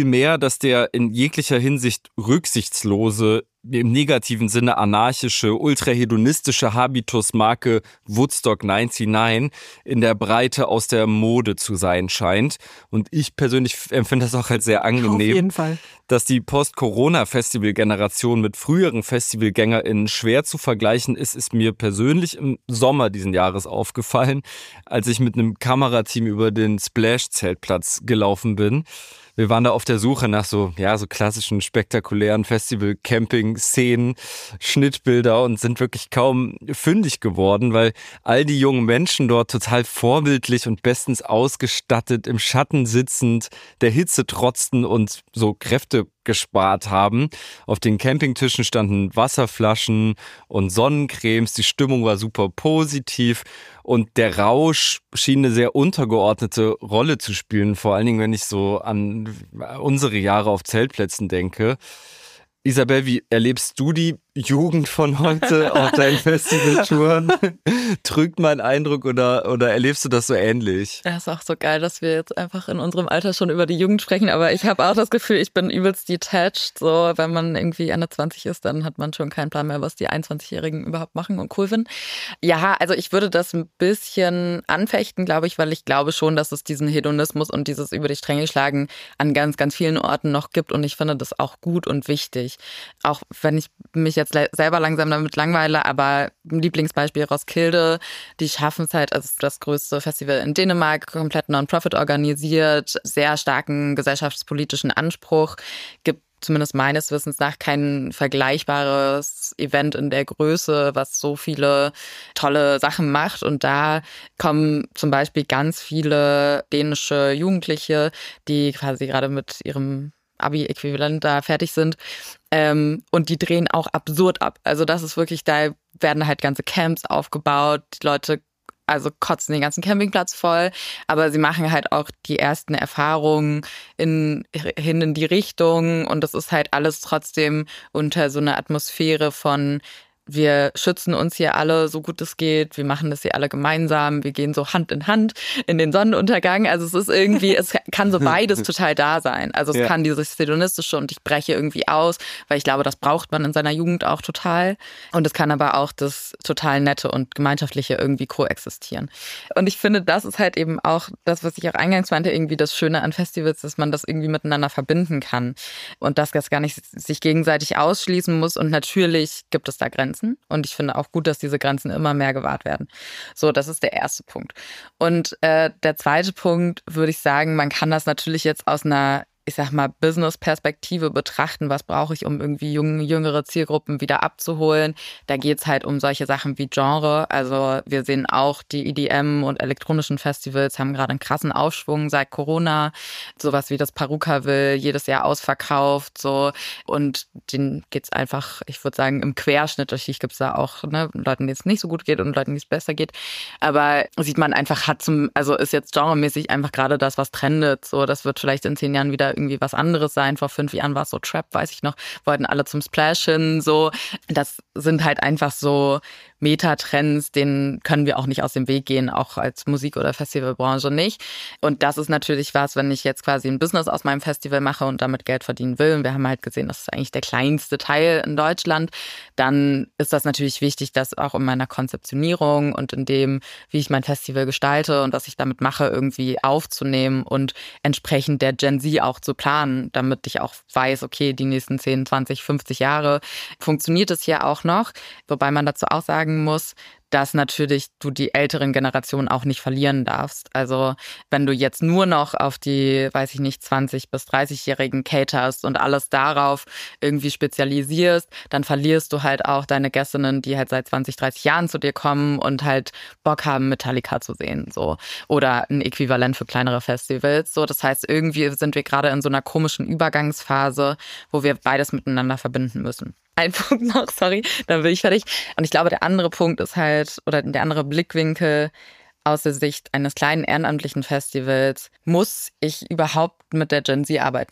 Vielmehr, dass der in jeglicher Hinsicht rücksichtslose, im negativen Sinne anarchische, ultrahedonistische Habitusmarke Woodstock neunundneunzig in der Breite aus der Mode zu sein scheint. Und ich persönlich empfinde das auch als sehr angenehm. Auf jeden Fall. Dass die Post-Corona-Festival-Generation mit früheren FestivalgängerInnen schwer zu vergleichen ist, ist mir persönlich im Sommer diesen Jahres aufgefallen, als ich mit einem Kamerateam über den Splash-Zeltplatz gelaufen bin. Wir waren da auf der Suche nach so, ja, so klassischen, spektakulären Festival-Camping-Szenen, Schnittbilder und sind wirklich kaum fündig geworden, weil all die jungen Menschen dort total vorbildlich und bestens ausgestattet, im Schatten sitzend, der Hitze trotzten und so Kräfte gespart haben. Auf den Campingtischen standen Wasserflaschen und Sonnencremes. Die Stimmung war super positiv und der Rausch schien eine sehr untergeordnete Rolle zu spielen. Vor allen Dingen, wenn ich so an unsere Jahre auf Zeltplätzen denke. Isabel, wie erlebst du die Jugend von heute auf deinen Festivaltouren? Trügt mein Eindruck oder, oder erlebst du das so ähnlich? Ja, ist auch so geil, dass wir jetzt einfach in unserem Alter schon über die Jugend sprechen, aber ich habe auch das Gefühl, ich bin übelst detached. So, wenn man irgendwie Ende zwanzig ist, dann hat man schon keinen Plan mehr, was die einundzwanzigjährigen überhaupt machen und cool finden. Ja, also ich würde das ein bisschen anfechten, glaube ich, weil ich glaube schon, dass es diesen Hedonismus und dieses über die Stränge schlagen an ganz, ganz vielen Orten noch gibt und ich finde das auch gut und wichtig. Auch wenn ich mich jetzt selber langsam damit langweile, aber Lieblingsbeispiel Roskilde, die schaffen es halt, also das größte Festival in Dänemark, komplett Non-Profit organisiert, sehr starken gesellschaftspolitischen Anspruch, gibt zumindest meines Wissens nach kein vergleichbares Event in der Größe, was so viele tolle Sachen macht. Und da kommen zum Beispiel ganz viele dänische Jugendliche, die quasi gerade mit ihrem Abi-Äquivalent da fertig sind. Ähm, und die drehen auch absurd ab. Also das ist wirklich, da werden halt ganze Camps aufgebaut. Die Leute also kotzen den ganzen Campingplatz voll. Aber sie machen halt auch die ersten Erfahrungen in, hin in die Richtung. Und das ist halt alles trotzdem unter so einer Atmosphäre von wir schützen uns hier alle so gut es geht, wir machen das hier alle gemeinsam, wir gehen so Hand in Hand in den Sonnenuntergang. Also es ist irgendwie, es kann so beides total da sein. Also es ja. kann dieses Hedonistische und ich breche irgendwie aus, weil ich glaube, das braucht man in seiner Jugend auch total. Und es kann aber auch das total Nette und Gemeinschaftliche irgendwie koexistieren. Und ich finde, das ist halt eben auch das, was ich auch eingangs meinte, irgendwie das Schöne an Festivals, dass man das irgendwie miteinander verbinden kann. Und dass das gar nicht sich gegenseitig ausschließen muss. Und natürlich gibt es da Grenzen. Und ich finde auch gut, dass diese Grenzen immer mehr gewahrt werden. So, das ist der erste Punkt. Und äh, der zweite Punkt, würde ich sagen, man kann das natürlich jetzt aus einer, ich sag mal, Business-Perspektive betrachten. Was brauche ich, um irgendwie junge, jüngere Zielgruppen wieder abzuholen? Da geht's halt um solche Sachen wie Genre. Also wir sehen auch, die E D M und elektronischen Festivals haben gerade einen krassen Aufschwung seit Corona. Sowas wie das Perukaville, jedes Jahr ausverkauft. So. Und denen geht's einfach, ich würde sagen, im Querschnitt. Natürlich gibt's da auch ne, Leuten, denen es nicht so gut geht und Leuten, denen es besser geht. Aber sieht man einfach, hat zum, also ist jetzt genremäßig einfach gerade das, was trendet. So, das wird vielleicht in zehn Jahren wieder irgendwie was anderes sein. Vor fünf Jahren war es so Trap, weiß ich noch, wollten alle zum Splash hin, so. Das sind halt einfach so Metatrends, denen können wir auch nicht aus dem Weg gehen, auch als Musik- oder Festivalbranche nicht. Und das ist natürlich was, wenn ich jetzt quasi ein Business aus meinem Festival mache und damit Geld verdienen will, und wir haben halt gesehen, das ist eigentlich der kleinste Teil in Deutschland, dann ist das natürlich wichtig, das auch in meiner Konzeptionierung und in dem, wie ich mein Festival gestalte und was ich damit mache, irgendwie aufzunehmen und entsprechend der Gen Z auch zu planen, damit ich auch weiß, okay, die nächsten zehn, zwanzig, fünfzig Jahre funktioniert es hier auch noch. Wobei man dazu auch sagen muss, dass natürlich du die älteren Generationen auch nicht verlieren darfst. Also wenn du jetzt nur noch auf die, weiß ich nicht, zwanzig- bis dreißigjährigen caterst und alles darauf irgendwie spezialisierst, dann verlierst du halt auch deine Gästinnen, die halt seit zwanzig, dreißig Jahren zu dir kommen und halt Bock haben, Metallica zu sehen. So. Oder ein Äquivalent für kleinere Festivals. So, das heißt, irgendwie sind wir gerade in so einer komischen Übergangsphase, wo wir beides miteinander verbinden müssen. Ein Punkt noch, sorry, dann bin ich fertig. Und ich glaube, der andere Punkt ist halt, oder der andere Blickwinkel aus der Sicht eines kleinen ehrenamtlichen Festivals, muss ich überhaupt mit der Gen Z arbeiten?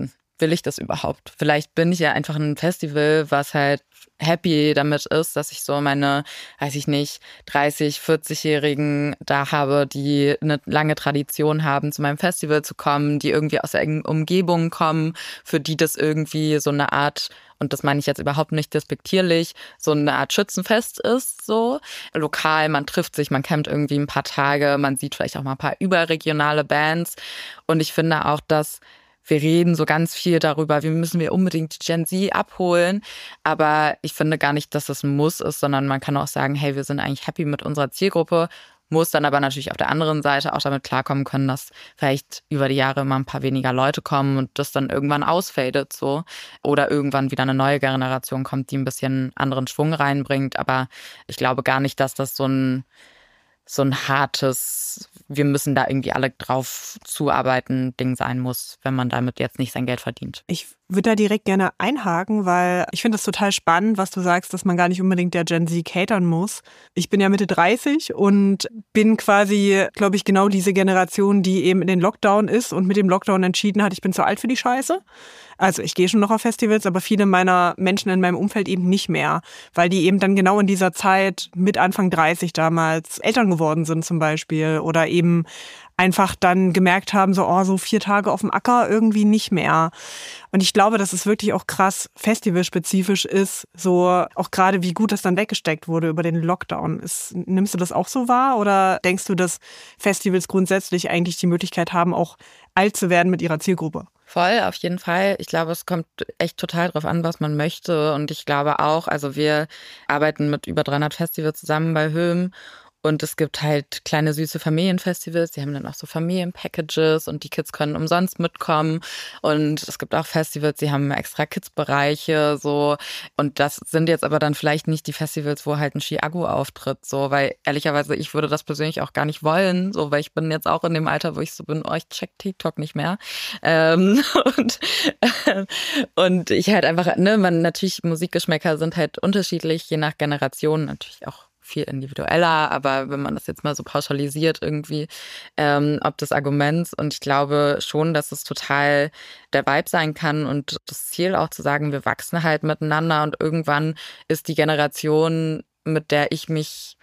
will ich das überhaupt? Vielleicht bin ich ja einfach ein Festival, was halt happy damit ist, dass ich so meine, weiß ich nicht, dreißig-, vierzig-Jährigen da habe, die eine lange Tradition haben, zu meinem Festival zu kommen, die irgendwie aus der Umgebung kommen, für die das irgendwie so eine Art, und das meine ich jetzt überhaupt nicht despektierlich, so eine Art Schützenfest ist, so lokal, man trifft sich, man campt irgendwie ein paar Tage, man sieht vielleicht auch mal ein paar überregionale Bands und ich finde auch, dass wir reden so ganz viel darüber, wie müssen wir unbedingt die Gen Z abholen. Aber ich finde gar nicht, dass das ein Muss ist, sondern man kann auch sagen, hey, wir sind eigentlich happy mit unserer Zielgruppe, muss dann aber natürlich auf der anderen Seite auch damit klarkommen können, dass vielleicht über die Jahre immer ein paar weniger Leute kommen und das dann irgendwann ausfadet so. Oder irgendwann wieder eine neue Generation kommt, die ein bisschen anderen Schwung reinbringt. Aber ich glaube gar nicht, dass das so ein so ein hartes, wir müssen da irgendwie alle drauf zuarbeiten, Ding sein muss, wenn man damit jetzt nicht sein Geld verdient. Ich würde da direkt gerne einhaken, weil ich finde es total spannend, was du sagst, dass man gar nicht unbedingt der Gen Z catern muss. Ich bin ja Mitte dreißig und bin quasi, glaube ich, genau diese Generation, die eben in den Lockdown ist und mit dem Lockdown entschieden hat, ich bin zu alt für die Scheiße. Also ich gehe schon noch auf Festivals, aber viele meiner Menschen in meinem Umfeld eben nicht mehr, weil die eben dann genau in dieser Zeit mit Anfang dreißig damals Eltern geworden sind zum Beispiel oder eben einfach dann gemerkt haben, so, oh, so vier Tage auf dem Acker irgendwie nicht mehr. Und ich glaube, dass es wirklich auch krass festivalspezifisch ist, so auch gerade wie gut das dann weggesteckt wurde über den Lockdown. Ist, nimmst du das auch so wahr oder denkst du, dass Festivals grundsätzlich eigentlich die Möglichkeit haben, auch alt zu werden mit ihrer Zielgruppe? Voll, auf jeden Fall. Ich glaube, es kommt echt total drauf an, was man möchte. Und ich glaube auch, also wir arbeiten mit über dreihundert Festivals zusammen bei Höhm. Und es gibt halt kleine süße Familienfestivals, die haben dann auch so Familienpackages und die Kids können umsonst mitkommen. Und es gibt auch Festivals, die haben extra Kids-Bereiche so. Und das sind jetzt aber dann vielleicht nicht die Festivals, wo halt ein Chiago auftritt, so, weil ehrlicherweise ich würde das persönlich auch gar nicht wollen, so, weil ich bin jetzt auch in dem Alter, wo ich so bin, oh, ich check TikTok nicht mehr. Ähm, und, äh, und ich halt einfach, ne, man natürlich Musikgeschmäcker sind halt unterschiedlich, je nach Generation natürlich auch viel individueller, aber wenn man das jetzt mal so pauschalisiert irgendwie, ähm, ob des Arguments, und ich glaube schon, dass es total der Vibe sein kann und das Ziel auch zu sagen, wir wachsen halt miteinander und irgendwann ist die Generation, mit der ich mich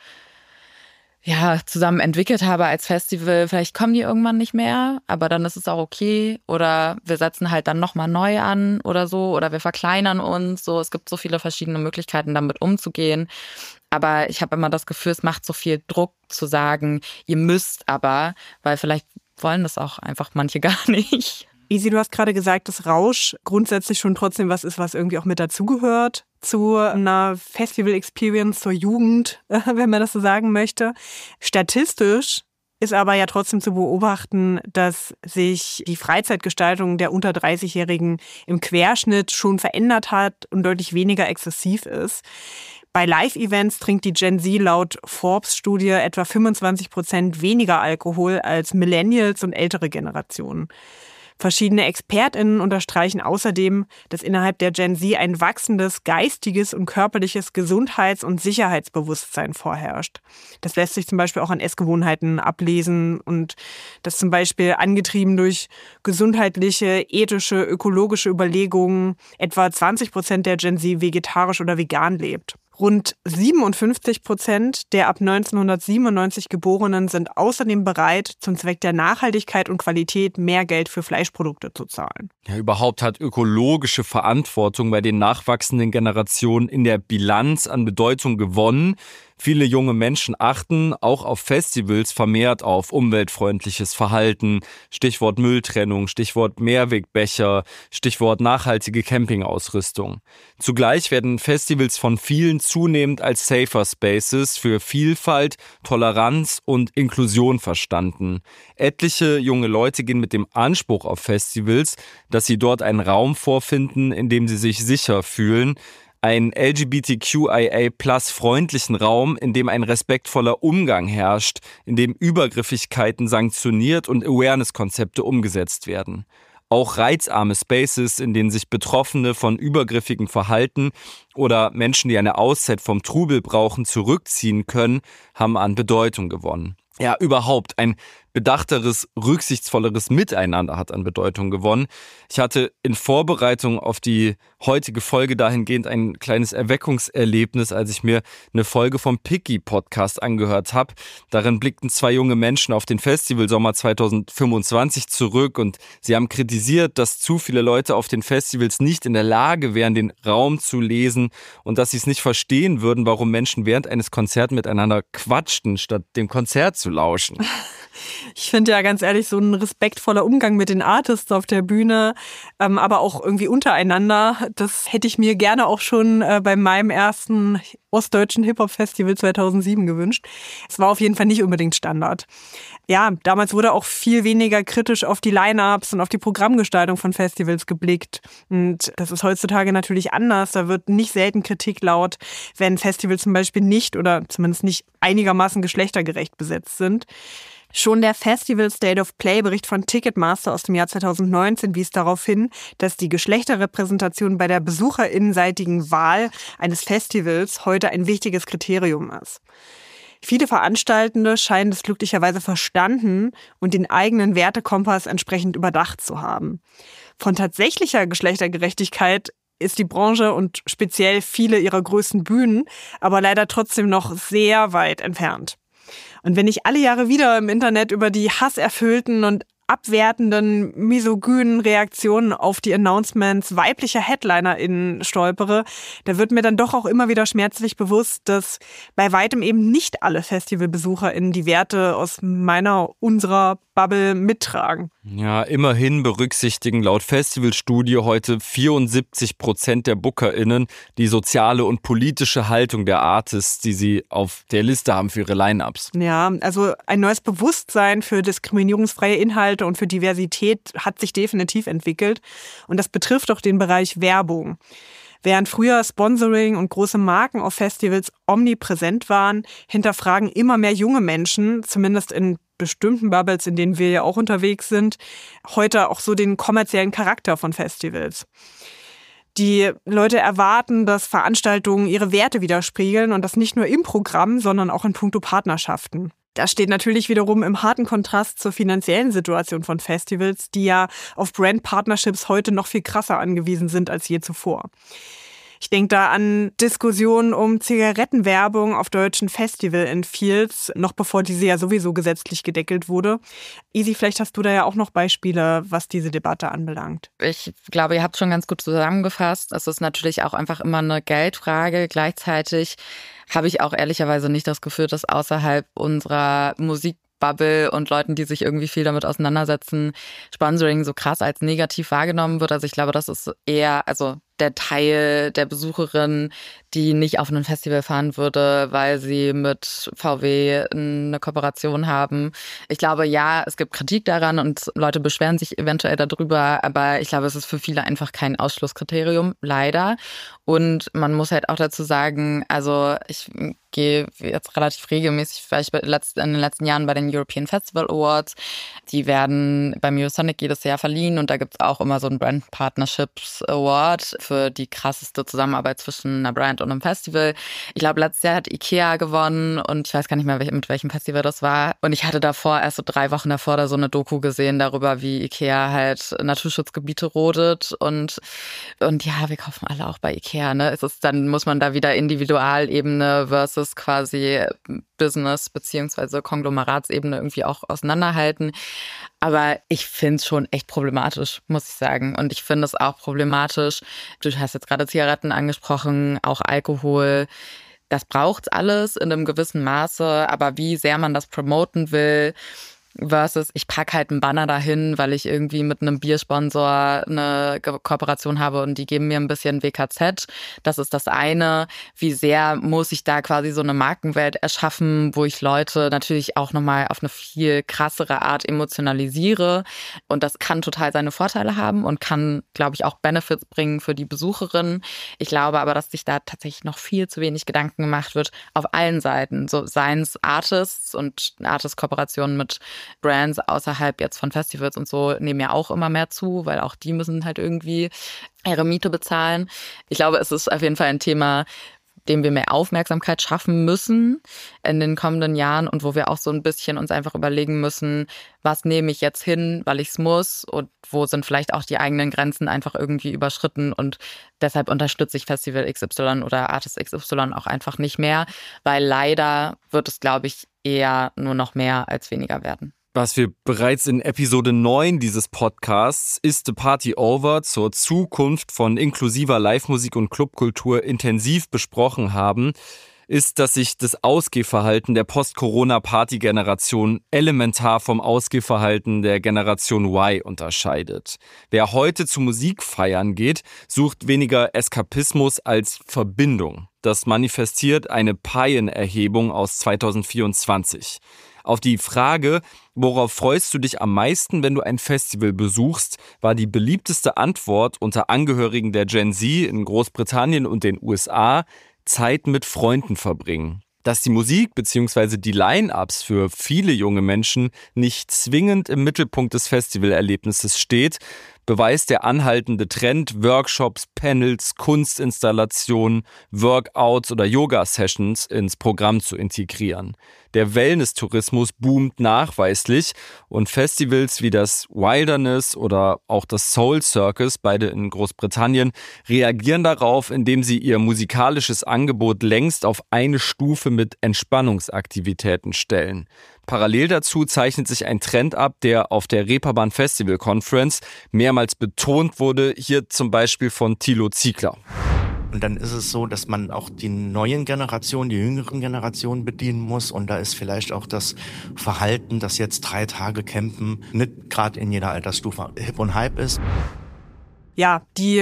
ja zusammen entwickelt habe als Festival, vielleicht kommen die irgendwann nicht mehr, aber dann ist es auch okay oder wir setzen halt dann nochmal neu an oder so oder wir verkleinern uns, so, es gibt so viele verschiedene Möglichkeiten, damit umzugehen. Aber ich habe immer das Gefühl, es macht so viel Druck zu sagen, ihr müsst aber, weil vielleicht wollen das auch einfach manche gar nicht. Isi, du hast gerade gesagt, dass Rausch grundsätzlich schon trotzdem was ist, was irgendwie auch mit dazugehört zu einer Festival-Experience, zur Jugend, wenn man das so sagen möchte. Statistisch ist aber ja trotzdem zu beobachten, dass sich die Freizeitgestaltung der unter dreißig-Jährigen im Querschnitt schon verändert hat und deutlich weniger exzessiv ist. Bei Live-Events trinkt die Gen Z laut Forbes-Studie etwa fünfundzwanzig Prozent weniger Alkohol als Millennials und ältere Generationen. Verschiedene ExpertInnen unterstreichen außerdem, dass innerhalb der Gen Z ein wachsendes geistiges und körperliches Gesundheits- und Sicherheitsbewusstsein vorherrscht. Das lässt sich zum Beispiel auch an Essgewohnheiten ablesen und das zum Beispiel angetrieben durch gesundheitliche, ethische, ökologische Überlegungen etwa zwanzig Prozent der Gen Z vegetarisch oder vegan lebt. Rund siebenundfünfzig Prozent der ab neunzehnhundertsiebenundneunzig Geborenen sind außerdem bereit, zum Zweck der Nachhaltigkeit und Qualität mehr Geld für Fleischprodukte zu zahlen. Ja, überhaupt hat ökologische Verantwortung bei den nachwachsenden Generationen in der Bilanz an Bedeutung gewonnen. Viele junge Menschen achten auch auf Festivals vermehrt auf umweltfreundliches Verhalten. Stichwort Mülltrennung, Stichwort Mehrwegbecher, Stichwort nachhaltige Campingausrüstung. Zugleich werden Festivals von vielen zunehmend als Safer Spaces für Vielfalt, Toleranz und Inklusion verstanden. Etliche junge Leute gehen mit dem Anspruch auf Festivals, dass sie dort einen Raum vorfinden, in dem sie sich sicher fühlen. Ein L G B T Q I A plus freundlichen Raum, in dem ein respektvoller Umgang herrscht, in dem Übergriffigkeiten sanktioniert und Awareness-Konzepte umgesetzt werden. Auch reizarme Spaces, in denen sich Betroffene von übergriffigem Verhalten oder Menschen, die eine Auszeit vom Trubel brauchen, zurückziehen können, haben an Bedeutung gewonnen. Ja, überhaupt ein bedachteres, rücksichtsvolleres Miteinander hat an Bedeutung gewonnen. Ich hatte in Vorbereitung auf die heutige Folge dahingehend ein kleines Erweckungserlebnis, als ich mir eine Folge vom Picky-Podcast angehört habe. Darin blickten zwei junge Menschen auf den Festivalsommer zweitausendfünfundzwanzig zurück und sie haben kritisiert, dass zu viele Leute auf den Festivals nicht in der Lage wären, den Raum zu lesen und dass sie es nicht verstehen würden, warum Menschen während eines Konzerts miteinander quatschten, statt dem Konzert zu lauschen. Ich finde ja ganz ehrlich, so ein respektvoller Umgang mit den Artists auf der Bühne, ähm, aber auch irgendwie untereinander, das hätte ich mir gerne auch schon äh, bei meinem ersten ostdeutschen Hip-Hop-Festival zweitausendsieben gewünscht. Es war auf jeden Fall nicht unbedingt Standard. Ja, damals wurde auch viel weniger kritisch auf die Line-Ups und auf die Programmgestaltung von Festivals geblickt. Und das ist heutzutage natürlich anders. Da wird nicht selten Kritik laut, wenn Festivals zum Beispiel nicht oder zumindest nicht einigermaßen geschlechtergerecht besetzt sind. Schon der Festival State of Play-Bericht von Ticketmaster aus dem Jahr zweitausendneunzehn wies darauf hin, dass die Geschlechterrepräsentation bei der besucherinnenseitigen Wahl eines Festivals heute ein wichtiges Kriterium ist. Viele Veranstaltende scheinen das glücklicherweise verstanden und den eigenen Wertekompass entsprechend überdacht zu haben. Von tatsächlicher Geschlechtergerechtigkeit ist die Branche und speziell viele ihrer größten Bühnen aber leider trotzdem noch sehr weit entfernt. Und wenn ich alle Jahre wieder im Internet über die hasserfüllten und abwertenden, misogynen Reaktionen auf die Announcements weiblicher HeadlinerInnen stolpere, da wird mir dann doch auch immer wieder schmerzlich bewusst, dass bei weitem eben nicht alle FestivalbesucherInnen die Werte aus meiner, unserer Bubble mittragen. Ja, immerhin berücksichtigen laut Festivalstudie heute vierundsiebzig Prozent der BookerInnen die soziale und politische Haltung der Artists, die sie auf der Liste haben für ihre Line-Ups. Ja, also ein neues Bewusstsein für diskriminierungsfreie Inhalte und für Diversität hat sich definitiv entwickelt. Und das betrifft auch den Bereich Werbung. Während früher Sponsoring und große Marken auf Festivals omnipräsent waren, hinterfragen immer mehr junge Menschen, zumindest in bestimmten Bubbles, in denen wir ja auch unterwegs sind, heute auch so den kommerziellen Charakter von Festivals. Die Leute erwarten, dass Veranstaltungen ihre Werte widerspiegeln und das nicht nur im Programm, sondern auch in puncto Partnerschaften. Das steht natürlich wiederum im harten Kontrast zur finanziellen Situation von Festivals, die ja auf Brand-Partnerships heute noch viel krasser angewiesen sind als je zuvor. Ich denke da an Diskussionen um Zigarettenwerbung auf deutschen Festival-Fields, noch bevor diese ja sowieso gesetzlich gedeckelt wurde. Isi, vielleicht hast du da ja auch noch Beispiele, was diese Debatte anbelangt. Ich glaube, ihr habt schon ganz gut zusammengefasst. Es ist natürlich auch einfach immer eine Geldfrage. Gleichzeitig habe ich auch ehrlicherweise nicht das Gefühl, dass außerhalb unserer Musikbubble und Leuten, die sich irgendwie viel damit auseinandersetzen, Sponsoring so krass als negativ wahrgenommen wird. Also ich glaube, das ist eher, also der Teil der Besucherin, die nicht auf ein Festival fahren würde, weil sie mit V W eine Kooperation haben. Ich glaube, ja, es gibt Kritik daran und Leute beschweren sich eventuell darüber, aber ich glaube, es ist für viele einfach kein Ausschlusskriterium, leider. Und man muss halt auch dazu sagen, also ich gehe jetzt relativ regelmäßig, weil ich in den letzten Jahren bei den European Festival Awards, die werden beim Eurosonic jedes Jahr verliehen und da gibt es auch immer so einen Brand Partnerships Award für die krasseste Zusammenarbeit zwischen einer Brand und einem Festival. Ich glaube, letztes Jahr hat Ikea gewonnen und ich weiß gar nicht mehr, mit welchem Festival das war. Und ich hatte davor, erst so drei Wochen davor, da so eine Doku gesehen darüber, wie Ikea halt Naturschutzgebiete rodet und, und ja, wir kaufen alle auch bei Ikea, ne? Es ist, dann muss man da wieder Individualebene versus quasi Business beziehungsweise Konglomeratsebene irgendwie auch auseinanderhalten. Aber ich finde es schon echt problematisch, muss ich sagen. Und ich finde es auch problematisch. Du hast jetzt gerade Zigaretten angesprochen, auch Alkohol. Das braucht's alles in einem gewissen Maße. Aber wie sehr man das promoten will, versus ich packe halt einen Banner dahin, weil ich irgendwie mit einem Biersponsor eine Kooperation habe und die geben mir ein bisschen W K Z. Das ist das eine. Wie sehr muss ich da quasi so eine Markenwelt erschaffen, wo ich Leute natürlich auch nochmal auf eine viel krassere Art emotionalisiere. Und das kann total seine Vorteile haben und kann, glaube ich, auch Benefits bringen für die Besucherinnen. Ich glaube aber, dass sich da tatsächlich noch viel zu wenig Gedanken gemacht wird auf allen Seiten. So seien es Artists und Artist-Kooperationen mit Brands außerhalb jetzt von Festivals und so nehmen ja auch immer mehr zu, weil auch die müssen halt irgendwie ihre Miete bezahlen. Ich glaube, es ist auf jeden Fall ein Thema, dem wir mehr Aufmerksamkeit schaffen müssen in den kommenden Jahren und wo wir auch so ein bisschen uns einfach überlegen müssen, was nehme ich jetzt hin, weil ich es muss und wo sind vielleicht auch die eigenen Grenzen einfach irgendwie überschritten und deshalb unterstütze ich Festival X Y oder Artist X Y auch einfach nicht mehr, weil leider wird es, glaube ich, eher nur noch mehr als weniger werden. Was wir bereits in Episode neun dieses Podcasts Is the Party Over zur Zukunft von inklusiver Live-Musik und Clubkultur intensiv besprochen haben, ist, dass sich das Ausgehverhalten der Post-Corona-Party-Generation elementar vom Ausgehverhalten der Generation Y unterscheidet. Wer heute zu Musik feiern geht, sucht weniger Eskapismus als Verbindung. Das manifestiert eine Payen-Erhebung aus zwanzig vierundzwanzig. Auf die Frage, worauf freust du dich am meisten, wenn du ein Festival besuchst, war die beliebteste Antwort unter Angehörigen der Gen Z in Großbritannien und den U S A Zeit mit Freunden verbringen. Dass die Musik bzw. die Line-Ups für viele junge Menschen nicht zwingend im Mittelpunkt des Festivalerlebnisses steht, beweist der anhaltende Trend, Workshops, Panels, Kunstinstallationen, Workouts oder Yoga-Sessions ins Programm zu integrieren. Der Wellness-Tourismus boomt nachweislich und Festivals wie das Wilderness oder auch das Soul Circus, beide in Großbritannien, reagieren darauf, indem sie ihr musikalisches Angebot längst auf eine Stufe mit Entspannungsaktivitäten stellen. Parallel dazu zeichnet sich ein Trend ab, der auf der Reeperbahn Festival Conference mehrmals betont wurde, hier zum Beispiel von Thilo Ziegler. Und dann ist es so, dass man auch die neuen Generationen, die jüngeren Generationen bedienen muss. Und da ist vielleicht auch das Verhalten, dass jetzt drei Tage Campen nicht gerade in jeder Altersstufe hip und hype ist. Ja, die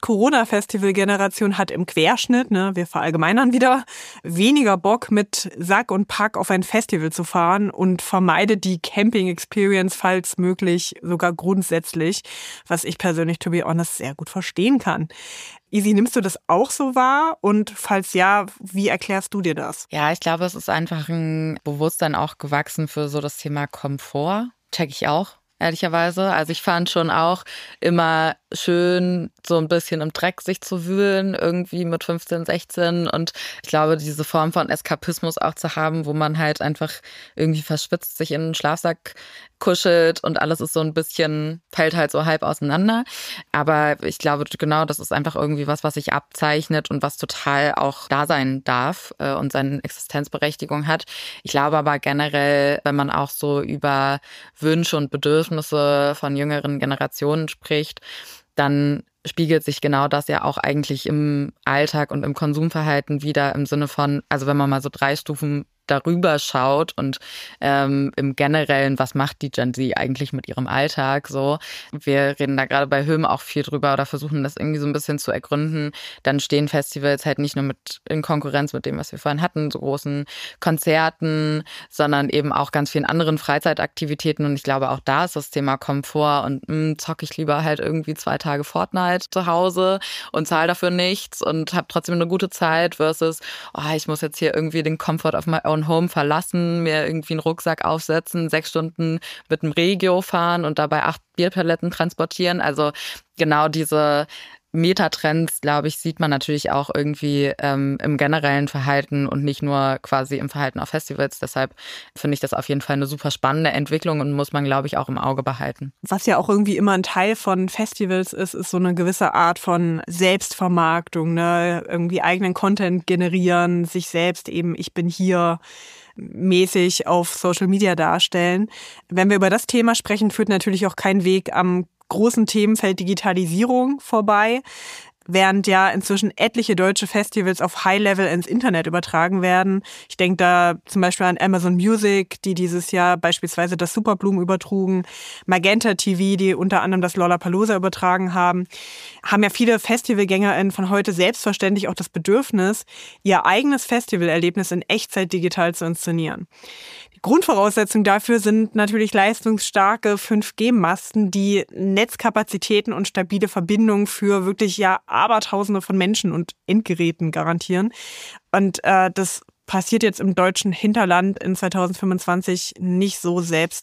Post-Corona-Festival-Generation hat im Querschnitt, ne, wir verallgemeinern wieder, weniger Bock mit Sack und Pack auf ein Festival zu fahren und vermeidet die Camping-Experience, falls möglich, sogar grundsätzlich, was ich persönlich, to be honest, sehr gut verstehen kann. Isi, nimmst du das auch so wahr? Und falls ja, wie erklärst du dir das? Ja, ich glaube, es ist einfach ein Bewusstsein auch gewachsen für so das Thema Komfort. Check ich auch. Ehrlicherweise. Also ich fand schon auch immer schön, so ein bisschen im Dreck sich zu wühlen, irgendwie mit fünfzehn, sechzehn. Und ich glaube, diese Form von Eskapismus auch zu haben, wo man halt einfach irgendwie verschwitzt, sich in den Schlafsack kuschelt und alles ist so ein bisschen, fällt halt so halb auseinander. Aber ich glaube, genau, das ist einfach irgendwie was, was sich abzeichnet und was total auch da sein darf äh, und seine Existenzberechtigung hat. Ich glaube aber generell, wenn man auch so über Wünsche und Bedürfnisse von jüngeren Generationen spricht, dann spiegelt sich genau das ja auch eigentlich im Alltag und im Konsumverhalten wieder im Sinne von, also wenn man mal so drei Stufen darüber schaut und ähm, im Generellen, was macht die Gen Z eigentlich mit ihrem Alltag so. Wir reden da gerade bei Höhm auch viel drüber oder versuchen das irgendwie so ein bisschen zu ergründen. Dann stehen Festivals halt nicht nur mit in Konkurrenz mit dem, was wir vorhin hatten, so großen Konzerten, sondern eben auch ganz vielen anderen Freizeitaktivitäten und ich glaube auch da ist das Thema Komfort und mh, zocke ich lieber halt irgendwie zwei Tage Fortnite zu Hause und zahle dafür nichts und habe trotzdem eine gute Zeit versus, oh, ich muss jetzt hier irgendwie den Comfort of my own home verlassen, mir irgendwie einen Rucksack aufsetzen, sechs Stunden mit dem Regio fahren und dabei acht Bierpaletten transportieren. Also genau diese Metatrends, glaube ich, sieht man natürlich auch irgendwie ähm, im generellen Verhalten und nicht nur quasi im Verhalten auf Festivals. Deshalb finde ich das auf jeden Fall eine super spannende Entwicklung und muss man, glaube ich, auch im Auge behalten. Was ja auch irgendwie immer ein Teil von Festivals ist, ist so eine gewisse Art von Selbstvermarktung, ne? Irgendwie eigenen Content generieren, sich selbst eben, ich bin hier mäßig auf Social Media darstellen. Wenn wir über das Thema sprechen, führt natürlich auch kein Weg am großen Themenfeld Digitalisierung vorbei, während ja inzwischen etliche deutsche Festivals auf High-Level ins Internet übertragen werden. Ich denke da zum Beispiel an Amazon Music, die dieses Jahr beispielsweise das Superblumen übertrugen, Magenta T V, die unter anderem das Lollapalooza übertragen haben, haben ja viele FestivalgängerInnen von heute selbstverständlich auch das Bedürfnis, ihr eigenes Festivalerlebnis in Echtzeit digital zu inszenieren. Grundvoraussetzung dafür sind natürlich leistungsstarke fünf G Masten, die Netzkapazitäten und stabile Verbindungen für wirklich ja Abertausende von Menschen und Endgeräten garantieren. Und äh, das passiert jetzt im deutschen Hinterland in zweitausendfünfundzwanzig nicht so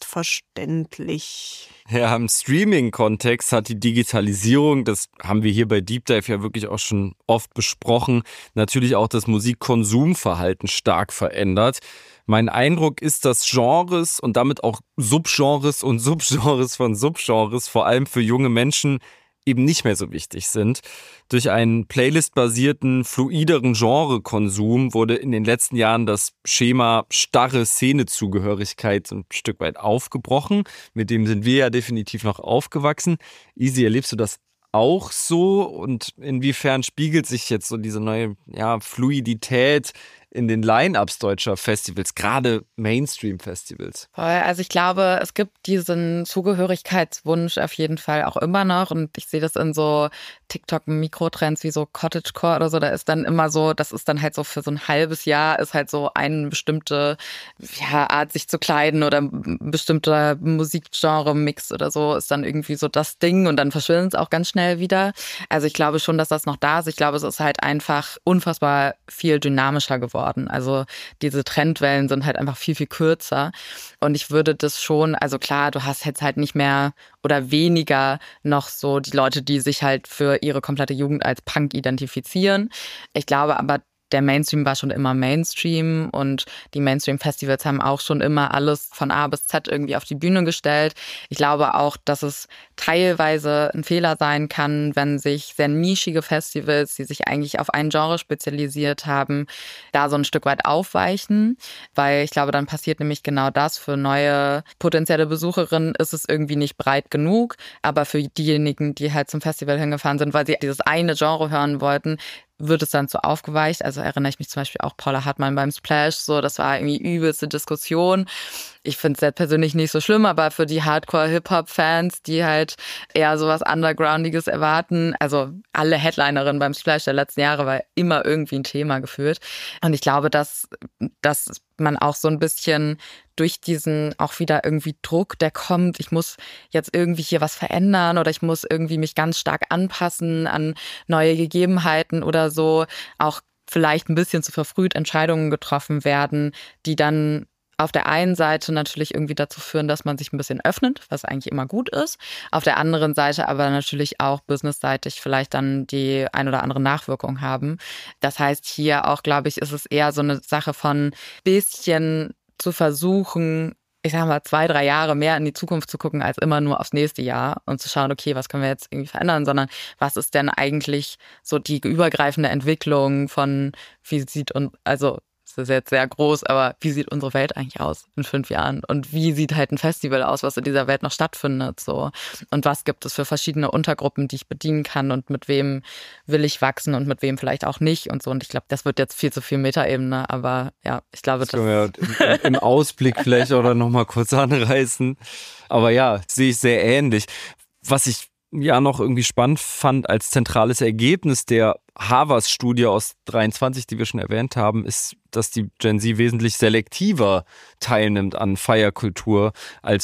selbstverständlich. Ja, im Streaming-Kontext hat die Digitalisierung, das haben wir hier bei Deep Dive ja wirklich auch schon oft besprochen, natürlich auch das Musikkonsumverhalten stark verändert. Mein Eindruck ist, dass Genres und damit auch Subgenres und Subgenres von Subgenres vor allem für junge Menschen eben nicht mehr so wichtig sind. Durch einen playlistbasierten, fluideren Genrekonsum wurde in den letzten Jahren das Schema starre Szenezugehörigkeit ein Stück weit aufgebrochen. Mit dem sind wir ja definitiv noch aufgewachsen. Easy, erlebst du das auch so? Und inwiefern spiegelt sich jetzt so diese neue ja, Fluidität in den Line-Ups deutscher Festivals, gerade Mainstream-Festivals? Also ich glaube, es gibt diesen Zugehörigkeitswunsch auf jeden Fall auch immer noch und ich sehe das in so TikTok-Mikrotrends wie so Cottagecore oder so, da ist dann immer so, das ist dann halt so für so ein halbes Jahr ist halt so eine bestimmte ja, Art, sich zu kleiden oder ein bestimmter Musikgenre-Mix oder so ist dann irgendwie so das Ding und dann verschwindet es auch ganz schnell wieder. Also ich glaube schon, dass das noch da ist. Ich glaube, es ist halt einfach unfassbar viel dynamischer geworden. Also diese Trendwellen sind halt einfach viel, viel kürzer. Und ich würde das schon, also klar, du hast jetzt halt nicht mehr oder weniger noch so die Leute, die sich halt für ihre komplette Jugend als Punk identifizieren. Ich glaube aber, der Mainstream war schon immer Mainstream und die Mainstream-Festivals haben auch schon immer alles von A bis Z irgendwie auf die Bühne gestellt. Ich glaube auch, dass es teilweise ein Fehler sein kann, wenn sich sehr nischige Festivals, die sich eigentlich auf ein Genre spezialisiert haben, da so ein Stück weit aufweichen, weil ich glaube, dann passiert nämlich genau das. Für neue potenzielle Besucherinnen ist es irgendwie nicht breit genug, aber für diejenigen, die halt zum Festival hingefahren sind, weil sie dieses eine Genre hören wollten, wird es dann so aufgeweicht. Also erinnere ich mich zum Beispiel auch Paula Hartmann beim Splash, so das war irgendwie übelste Diskussion. Ich finde es jetzt persönlich nicht so schlimm, aber für die Hardcore-Hip-Hop-Fans, die halt eher sowas Undergroundiges erwarten, also alle Headlinerinnen beim Splash der letzten Jahre war immer irgendwie ein Thema geführt. Und ich glaube, dass, dass man auch so ein bisschen durch diesen auch wieder irgendwie Druck, der kommt, ich muss jetzt irgendwie hier was verändern oder ich muss irgendwie mich ganz stark anpassen an neue Gegebenheiten oder so, auch vielleicht ein bisschen zu verfrüht Entscheidungen getroffen werden, die dann auf der einen Seite natürlich irgendwie dazu führen, dass man sich ein bisschen öffnet, was eigentlich immer gut ist. Auf der anderen Seite aber natürlich auch businessseitig vielleicht dann die ein oder andere Nachwirkung haben. Das heißt, hier auch, glaube ich, ist es eher so eine Sache von bisschen zu versuchen, ich sag mal, zwei, drei Jahre mehr in die Zukunft zu gucken, als immer nur aufs nächste Jahr und zu schauen, okay, was können wir jetzt irgendwie verändern, sondern was ist denn eigentlich so die übergreifende Entwicklung von, wie sieht und also das ist jetzt sehr groß, aber wie sieht unsere Welt eigentlich aus in fünf Jahren? Und wie sieht halt ein Festival aus, was in dieser Welt noch stattfindet? So? Und was gibt es für verschiedene Untergruppen, die ich bedienen kann und mit wem will ich wachsen und mit wem vielleicht auch nicht und so. Und ich glaube, das wird jetzt viel zu viel Metaebene, aber ja, ich glaube, das... das können wir im, im Ausblick vielleicht auch noch mal kurz anreißen. Aber ja, sehe ich sehr ähnlich. Was ich ja noch irgendwie spannend fand als zentrales Ergebnis der Havas-Studie aus dreiundzwanzig, die wir schon erwähnt haben, ist, dass die Gen Z wesentlich selektiver teilnimmt an Feierkultur als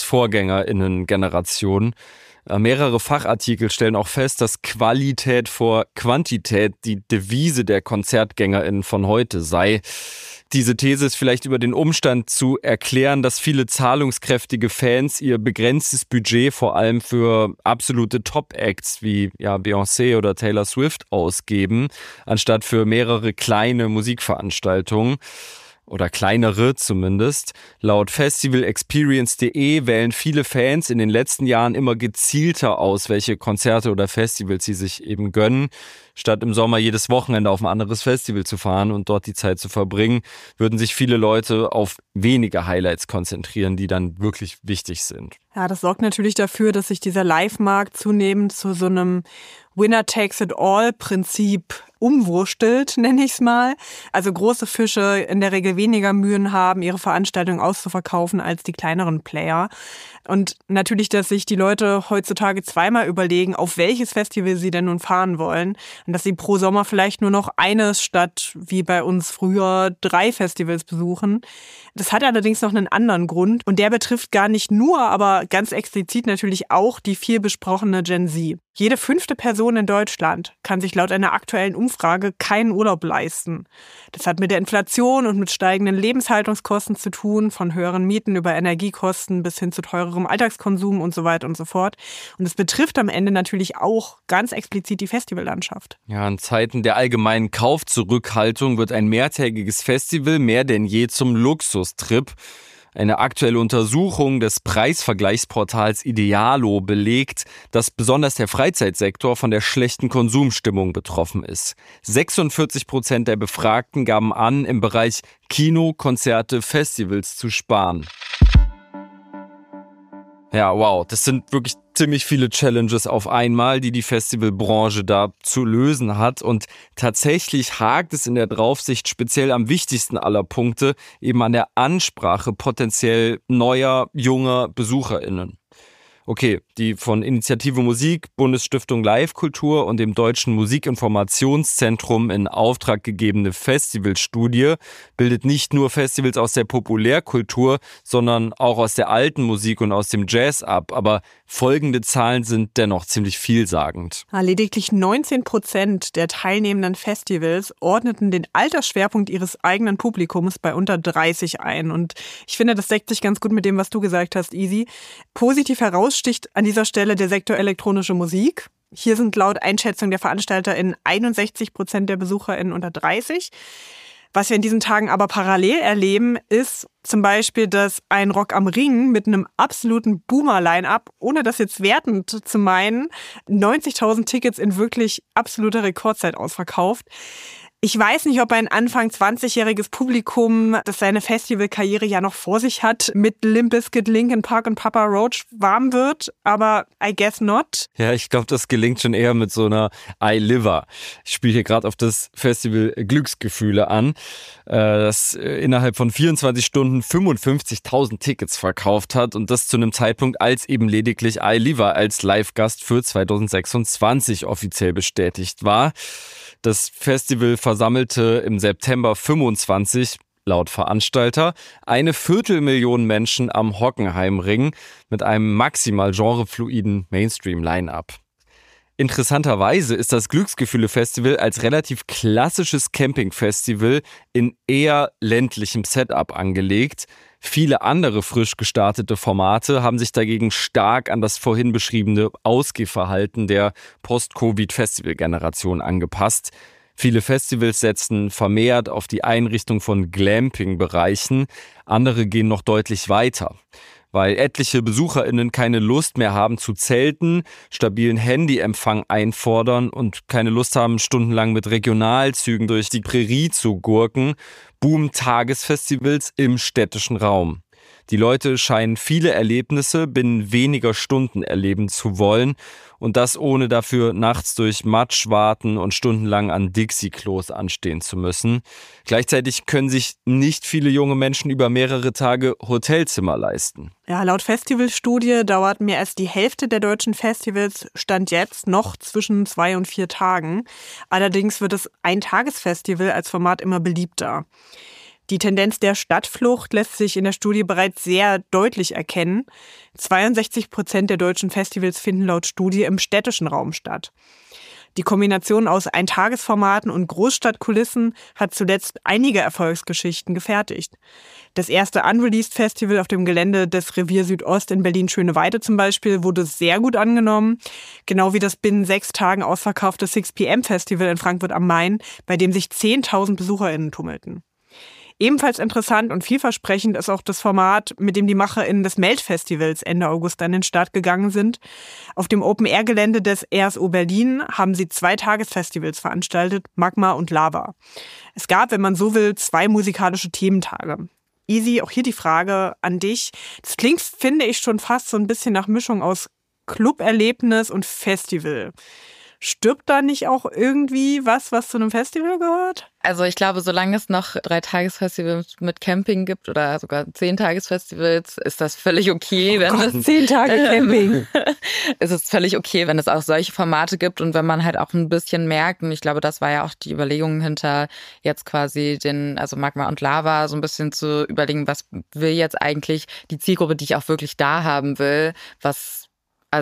VorgängerInnen-Generationen. Mehrere Fachartikel stellen auch fest, dass Qualität vor Quantität die Devise der KonzertgängerInnen von heute sei. Diese These ist vielleicht über den Umstand zu erklären, dass viele zahlungskräftige Fans ihr begrenztes Budget vor allem für absolute Top-Acts wie ja, Beyoncé oder Taylor Swift ausgeben, anstatt für mehrere kleine Musikveranstaltungen. Oder kleinere zumindest. Laut festival experience punkt de wählen viele Fans in den letzten Jahren immer gezielter aus, welche Konzerte oder Festivals sie sich eben gönnen. Statt im Sommer jedes Wochenende auf ein anderes Festival zu fahren und dort die Zeit zu verbringen, würden sich viele Leute auf wenige Highlights konzentrieren, die dann wirklich wichtig sind. Ja, das sorgt natürlich dafür, dass sich dieser Live-Markt zunehmend zu so einem Winner-takes-it-all-Prinzip umwurstelt, nenne ich es mal. Also große Fische in der Regel weniger Mühen haben, ihre Veranstaltung auszuverkaufen als die kleineren Player. Und natürlich, dass sich die Leute heutzutage zweimal überlegen, auf welches Festival sie denn nun fahren wollen. Und dass sie pro Sommer vielleicht nur noch eines statt wie bei uns früher drei Festivals besuchen. Das hat allerdings noch einen anderen Grund. Und der betrifft gar nicht nur, aber ganz explizit natürlich auch die viel besprochene Gen Z. Jede fünfte Person in Deutschland kann sich laut einer aktuellen Umfrage Umfrage keinen Urlaub leisten. Das hat mit der Inflation und mit steigenden Lebenshaltungskosten zu tun, von höheren Mieten über Energiekosten bis hin zu teurerem Alltagskonsum und so weiter und so fort. Und es betrifft am Ende natürlich auch ganz explizit die Festivallandschaft. Ja, in Zeiten der allgemeinen Kaufzurückhaltung wird ein mehrtägiges Festival mehr denn je zum Luxustrip. Eine aktuelle Untersuchung des Preisvergleichsportals Idealo belegt, dass besonders der Freizeitsektor von der schlechten Konsumstimmung betroffen ist. sechsundvierzig Prozent der Befragten gaben an, im Bereich Kino, Konzerte, Festivals zu sparen. Ja, wow, das sind wirklich ziemlich viele Challenges auf einmal, die die Festivalbranche da zu lösen hat. Und tatsächlich hakt es in der Draufsicht speziell am wichtigsten aller Punkte, eben an der Ansprache potenziell neuer, junger BesucherInnen. Okay, die von Initiative Musik, Bundesstiftung Live-Kultur und dem Deutschen Musikinformationszentrum in Auftrag gegebene Festivalstudie bildet nicht nur Festivals aus der Populärkultur, sondern auch aus der alten Musik und aus dem Jazz ab. Aber folgende Zahlen sind dennoch ziemlich vielsagend. Lediglich neunzehn Prozent der teilnehmenden Festivals ordneten den Altersschwerpunkt ihres eigenen Publikums bei unter dreißig ein. Und ich finde, das deckt sich ganz gut mit dem, was du gesagt hast, Isi. Positiv heraussticht an dieser Stelle der Sektor elektronische Musik. Hier sind laut Einschätzung der VeranstalterInnen einundsechzig Prozent der BesucherInnen unter dreißig. Was wir in diesen Tagen aber parallel erleben, ist zum Beispiel, dass ein Rock am Ring mit einem absoluten Boomer-Line-Up, ohne das jetzt wertend zu meinen, neunzigtausend Tickets in wirklich absoluter Rekordzeit ausverkauft. Ich weiß nicht, ob ein Anfang zwanzigjähriges Publikum, das seine Festivalkarriere ja noch vor sich hat, mit Limp Bizkit, Linkin Park und Papa Roach warm wird, aber I guess not. Ja, ich glaube, das gelingt schon eher mit so einer I Liver. Ich spiele hier gerade auf das Festival Glücksgefühle an, das innerhalb von vierundzwanzig Stunden fünfundfünfzigtausend Tickets verkauft hat und das zu einem Zeitpunkt, als eben lediglich I Liver als Live-Gast für zweitausendsechsundzwanzig offiziell bestätigt war. Das Festival versammelte im September fünfundzwanzig, laut Veranstalter, eine Viertelmillion Menschen am Hockenheimring mit einem maximal genrefluiden Mainstream-Line-Up. Interessanterweise ist das Glücksgefühle-Festival als relativ klassisches Campingfestival in eher ländlichem Setup angelegt. Viele andere frisch gestartete Formate haben sich dagegen stark an das vorhin beschriebene Ausgehverhalten der Post-Covid-Festival-Generation angepasst. Viele Festivals setzen vermehrt auf die Einrichtung von Glamping-Bereichen, andere gehen noch deutlich weiter. Weil etliche BesucherInnen keine Lust mehr haben zu zelten, stabilen Handyempfang einfordern und keine Lust haben, stundenlang mit Regionalzügen durch die Prärie zu gurken, boomen Tagesfestivals im städtischen Raum. Die Leute scheinen viele Erlebnisse binnen weniger Stunden erleben zu wollen und das ohne dafür nachts durch Matsch warten und stundenlang an Dixie-Klos anstehen zu müssen. Gleichzeitig können sich nicht viele junge Menschen über mehrere Tage Hotelzimmer leisten. Ja, laut Festivalstudie dauert mehr als die Hälfte der deutschen Festivals Stand jetzt noch zwischen zwei und vier Tagen. Allerdings wird das Eintagesfestival als Format immer beliebter. Die Tendenz der Stadtflucht lässt sich in der Studie bereits sehr deutlich erkennen. zweiundsechzig Prozent der deutschen Festivals finden laut Studie im städtischen Raum statt. Die Kombination aus Eintagesformaten und Großstadtkulissen hat zuletzt einige Erfolgsgeschichten gefertigt. Das erste Unreleased Festival auf dem Gelände des Revier Südost in Berlin-Schöneweide zum Beispiel wurde sehr gut angenommen. Genau wie das binnen sechs Tagen ausverkaufte six P M Festival in Frankfurt am Main, bei dem sich zehntausend BesucherInnen tummelten. Ebenfalls interessant und vielversprechend ist auch das Format, mit dem die MacherInnen des Melt-Festivals Ende August an den Start gegangen sind. Auf dem Open-Air-Gelände des R S O Berlin haben sie zwei Tagesfestivals veranstaltet, Magma und Lava. Es gab, wenn man so will, zwei musikalische Thementage. Isi, auch hier die Frage an dich. Das klingt, finde ich, schon fast so ein bisschen nach Mischung aus Club-Erlebnis und Festival. Stirbt da nicht auch irgendwie was, was zu einem Festival gehört? Also ich glaube, solange es noch drei Tagesfestivals mit Camping gibt oder sogar zehn Tagesfestivals, ist das völlig okay. Oh wenn Gott, es, zehn Tage Camping. Es ist völlig okay, wenn es auch solche Formate gibt und wenn man halt auch ein bisschen merkt, und ich glaube, das war ja auch die Überlegung hinter jetzt quasi den, also Magma und Lava, so ein bisschen zu überlegen, was will jetzt eigentlich die Zielgruppe, die ich auch wirklich da haben will, was, also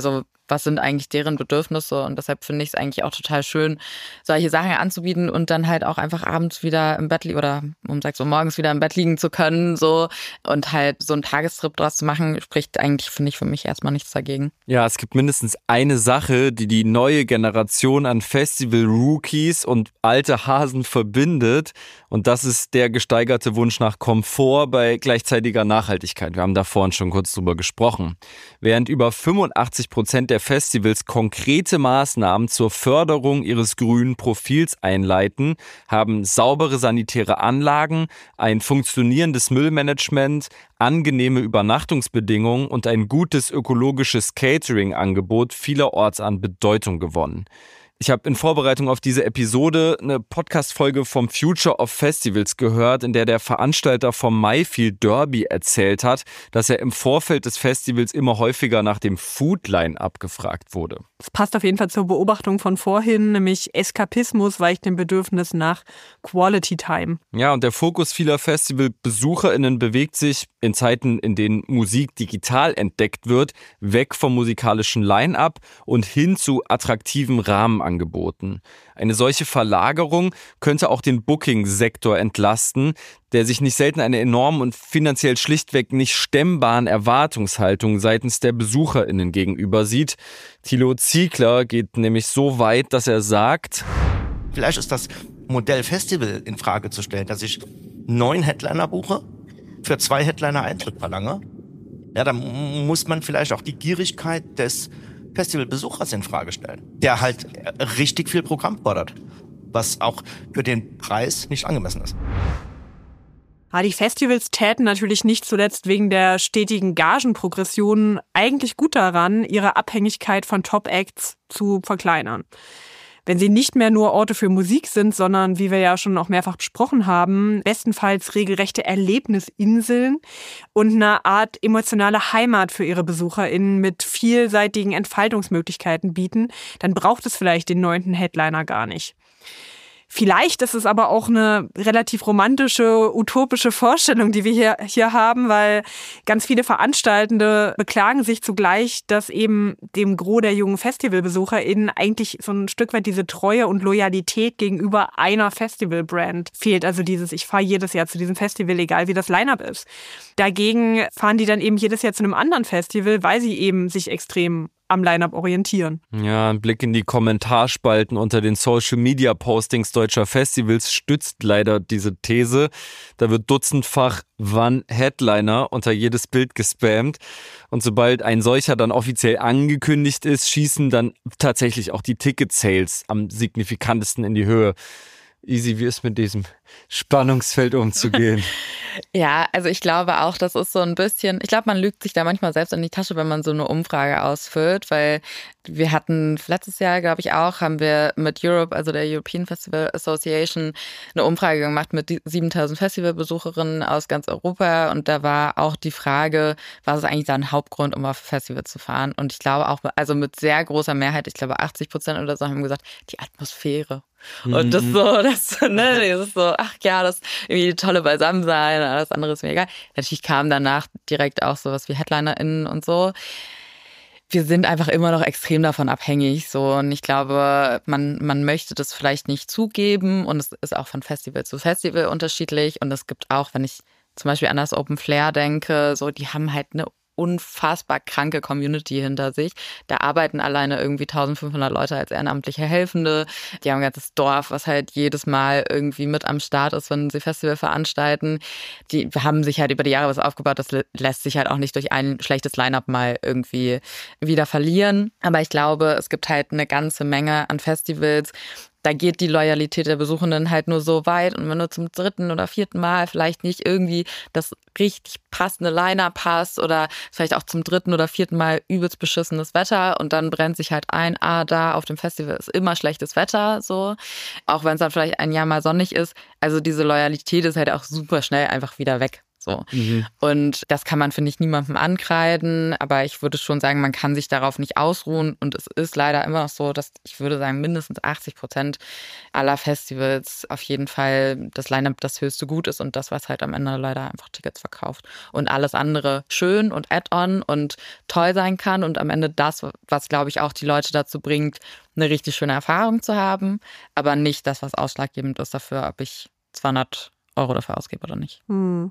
was sind eigentlich deren Bedürfnisse. Und deshalb finde ich es eigentlich auch total schön, solche Sachen anzubieten und dann halt auch einfach abends wieder im Bett liegen oder um sechs Uhr morgens wieder im Bett liegen zu können, so, und halt so einen Tagestrip draus zu machen, spricht eigentlich, finde ich, für mich erstmal nichts dagegen. Ja, es gibt mindestens eine Sache, die die neue Generation an Festival-Rookies und alte Hasen verbindet. Und das ist der gesteigerte Wunsch nach Komfort bei gleichzeitiger Nachhaltigkeit. Wir haben da vorhin schon kurz drüber gesprochen. Während über fünfundachtzig Prozent der Festivals konkrete Maßnahmen zur Förderung ihres grünen Profils einleiten, haben saubere sanitäre Anlagen, ein funktionierendes Müllmanagement, angenehme Übernachtungsbedingungen und ein gutes ökologisches Catering-Angebot vielerorts an Bedeutung gewonnen. Ich habe in Vorbereitung auf diese Episode eine Podcast-Folge vom Future of Festivals gehört, in der der Veranstalter vom Mayfield Derby erzählt hat, dass er im Vorfeld des Festivals immer häufiger nach dem Food-Line-Up gefragt wurde. Das passt auf jeden Fall zur Beobachtung von vorhin, nämlich Eskapismus weicht dem Bedürfnis nach Quality Time. Ja, und der Fokus vieler Festivalbesucherinnen bewegt sich in Zeiten, in denen Musik digital entdeckt wird, weg vom musikalischen Line-Up und hin zu attraktiven Rahmenangeboten. Eine solche Verlagerung könnte auch den Booking-Sektor entlasten, der sich nicht selten einer enormen und finanziell schlichtweg nicht stemmbaren Erwartungshaltung seitens der BesucherInnen gegenüber sieht. Thilo Ziegler geht nämlich so weit, dass er sagt: Vielleicht ist das Modell Festival in Frage zu stellen, dass ich neun Headliner buche, für zwei Headliner Eintritt verlange. Ja, dann muss man vielleicht auch die Gierigkeit des Festivalbesuchers in Frage stellen, der halt richtig viel Programm fordert, was auch für den Preis nicht angemessen ist. Ja, die Festivals täten natürlich nicht zuletzt wegen der stetigen Gagenprogression eigentlich gut daran, ihre Abhängigkeit von Top-Acts zu verkleinern. Wenn sie nicht mehr nur Orte für Musik sind, sondern, wie wir ja schon auch mehrfach besprochen haben, bestenfalls regelrechte Erlebnisinseln und eine Art emotionale Heimat für ihre BesucherInnen mit vielseitigen Entfaltungsmöglichkeiten bieten, dann braucht es vielleicht den neunten Headliner gar nicht. Vielleicht ist es aber auch eine relativ romantische, utopische Vorstellung, die wir hier, hier haben, weil ganz viele Veranstaltende beklagen sich zugleich, dass eben dem Gros der jungen FestivalbesucherInnen eigentlich so ein Stück weit diese Treue und Loyalität gegenüber einer Festivalbrand fehlt. Also dieses, ich fahre jedes Jahr zu diesem Festival, egal wie das Line-Up ist. Dagegen fahren die dann eben jedes Jahr zu einem anderen Festival, weil sie eben sich extrem am Line-Up orientieren. Ja, ein Blick in die Kommentarspalten unter den Social-Media-Postings deutscher Festivals stützt leider diese These. Da wird dutzendfach wann Headliner unter jedes Bild gespammt. Und sobald ein solcher dann offiziell angekündigt ist, schießen dann tatsächlich auch die Ticket-Sales am signifikantesten in die Höhe. Easy, wie ist mit diesem Spannungsfeld umzugehen? Ja, also ich glaube auch, das ist so ein bisschen, ich glaube, man lügt sich da manchmal selbst in die Tasche, wenn man so eine Umfrage ausfüllt, weil wir hatten letztes Jahr, glaube ich auch, haben wir mit Europe, also der European Festival Association, eine Umfrage gemacht mit siebentausend Festivalbesucherinnen aus ganz Europa und da war auch die Frage, was ist eigentlich da ein Hauptgrund, um auf Festival zu fahren? Und ich glaube auch, also mit sehr großer Mehrheit, ich glaube achtzig Prozent oder so, haben gesagt, die Atmosphäre. Und das so, das, ne, das ist so, ach ja, das irgendwie tolle Beisammensein, alles andere ist mir egal. Natürlich kam danach direkt auch sowas wie HeadlinerInnen und so. Wir sind einfach immer noch extrem davon abhängig, so. Und ich glaube, man, man möchte das vielleicht nicht zugeben und es ist auch von Festival zu Festival unterschiedlich. Und es gibt auch, wenn ich zum Beispiel an das Open Flair denke, so, die haben halt eine unfassbar kranke Community hinter sich. Da arbeiten alleine irgendwie eintausendfünfhundert Leute als ehrenamtliche Helfende. Die haben ein ganzes Dorf, was halt jedes Mal irgendwie mit am Start ist, wenn sie Festival veranstalten. Die haben sich halt über die Jahre was aufgebaut. Das lässt sich halt auch nicht durch ein schlechtes Line-Up mal irgendwie wieder verlieren. Aber ich glaube, es gibt halt eine ganze Menge an Festivals, da geht die Loyalität der Besuchenden halt nur so weit. Und wenn du zum dritten oder vierten Mal vielleicht nicht irgendwie das richtig passende Line-Up hast oder vielleicht auch zum dritten oder vierten Mal übelst beschissenes Wetter und dann brennt sich halt ein, ah, da auf dem Festival ist immer schlechtes Wetter, so. Auch wenn es dann vielleicht ein Jahr mal sonnig ist. Also diese Loyalität ist halt auch super schnell einfach wieder weg. So. Mhm. Und das kann man, finde ich, niemandem ankreiden. Aber ich würde schon sagen, man kann sich darauf nicht ausruhen. Und es ist leider immer noch so, dass ich würde sagen, mindestens achtzig Prozent aller Festivals auf jeden Fall das Line-Up das höchste Gut ist und das, was halt am Ende leider einfach Tickets verkauft. Und alles andere schön und Add-on und toll sein kann. Und am Ende das, was, glaube ich, auch die Leute dazu bringt, eine richtig schöne Erfahrung zu haben. Aber nicht das, was ausschlaggebend ist dafür, ob ich zweihundert Euro dafür ausgebe oder nicht. Hm.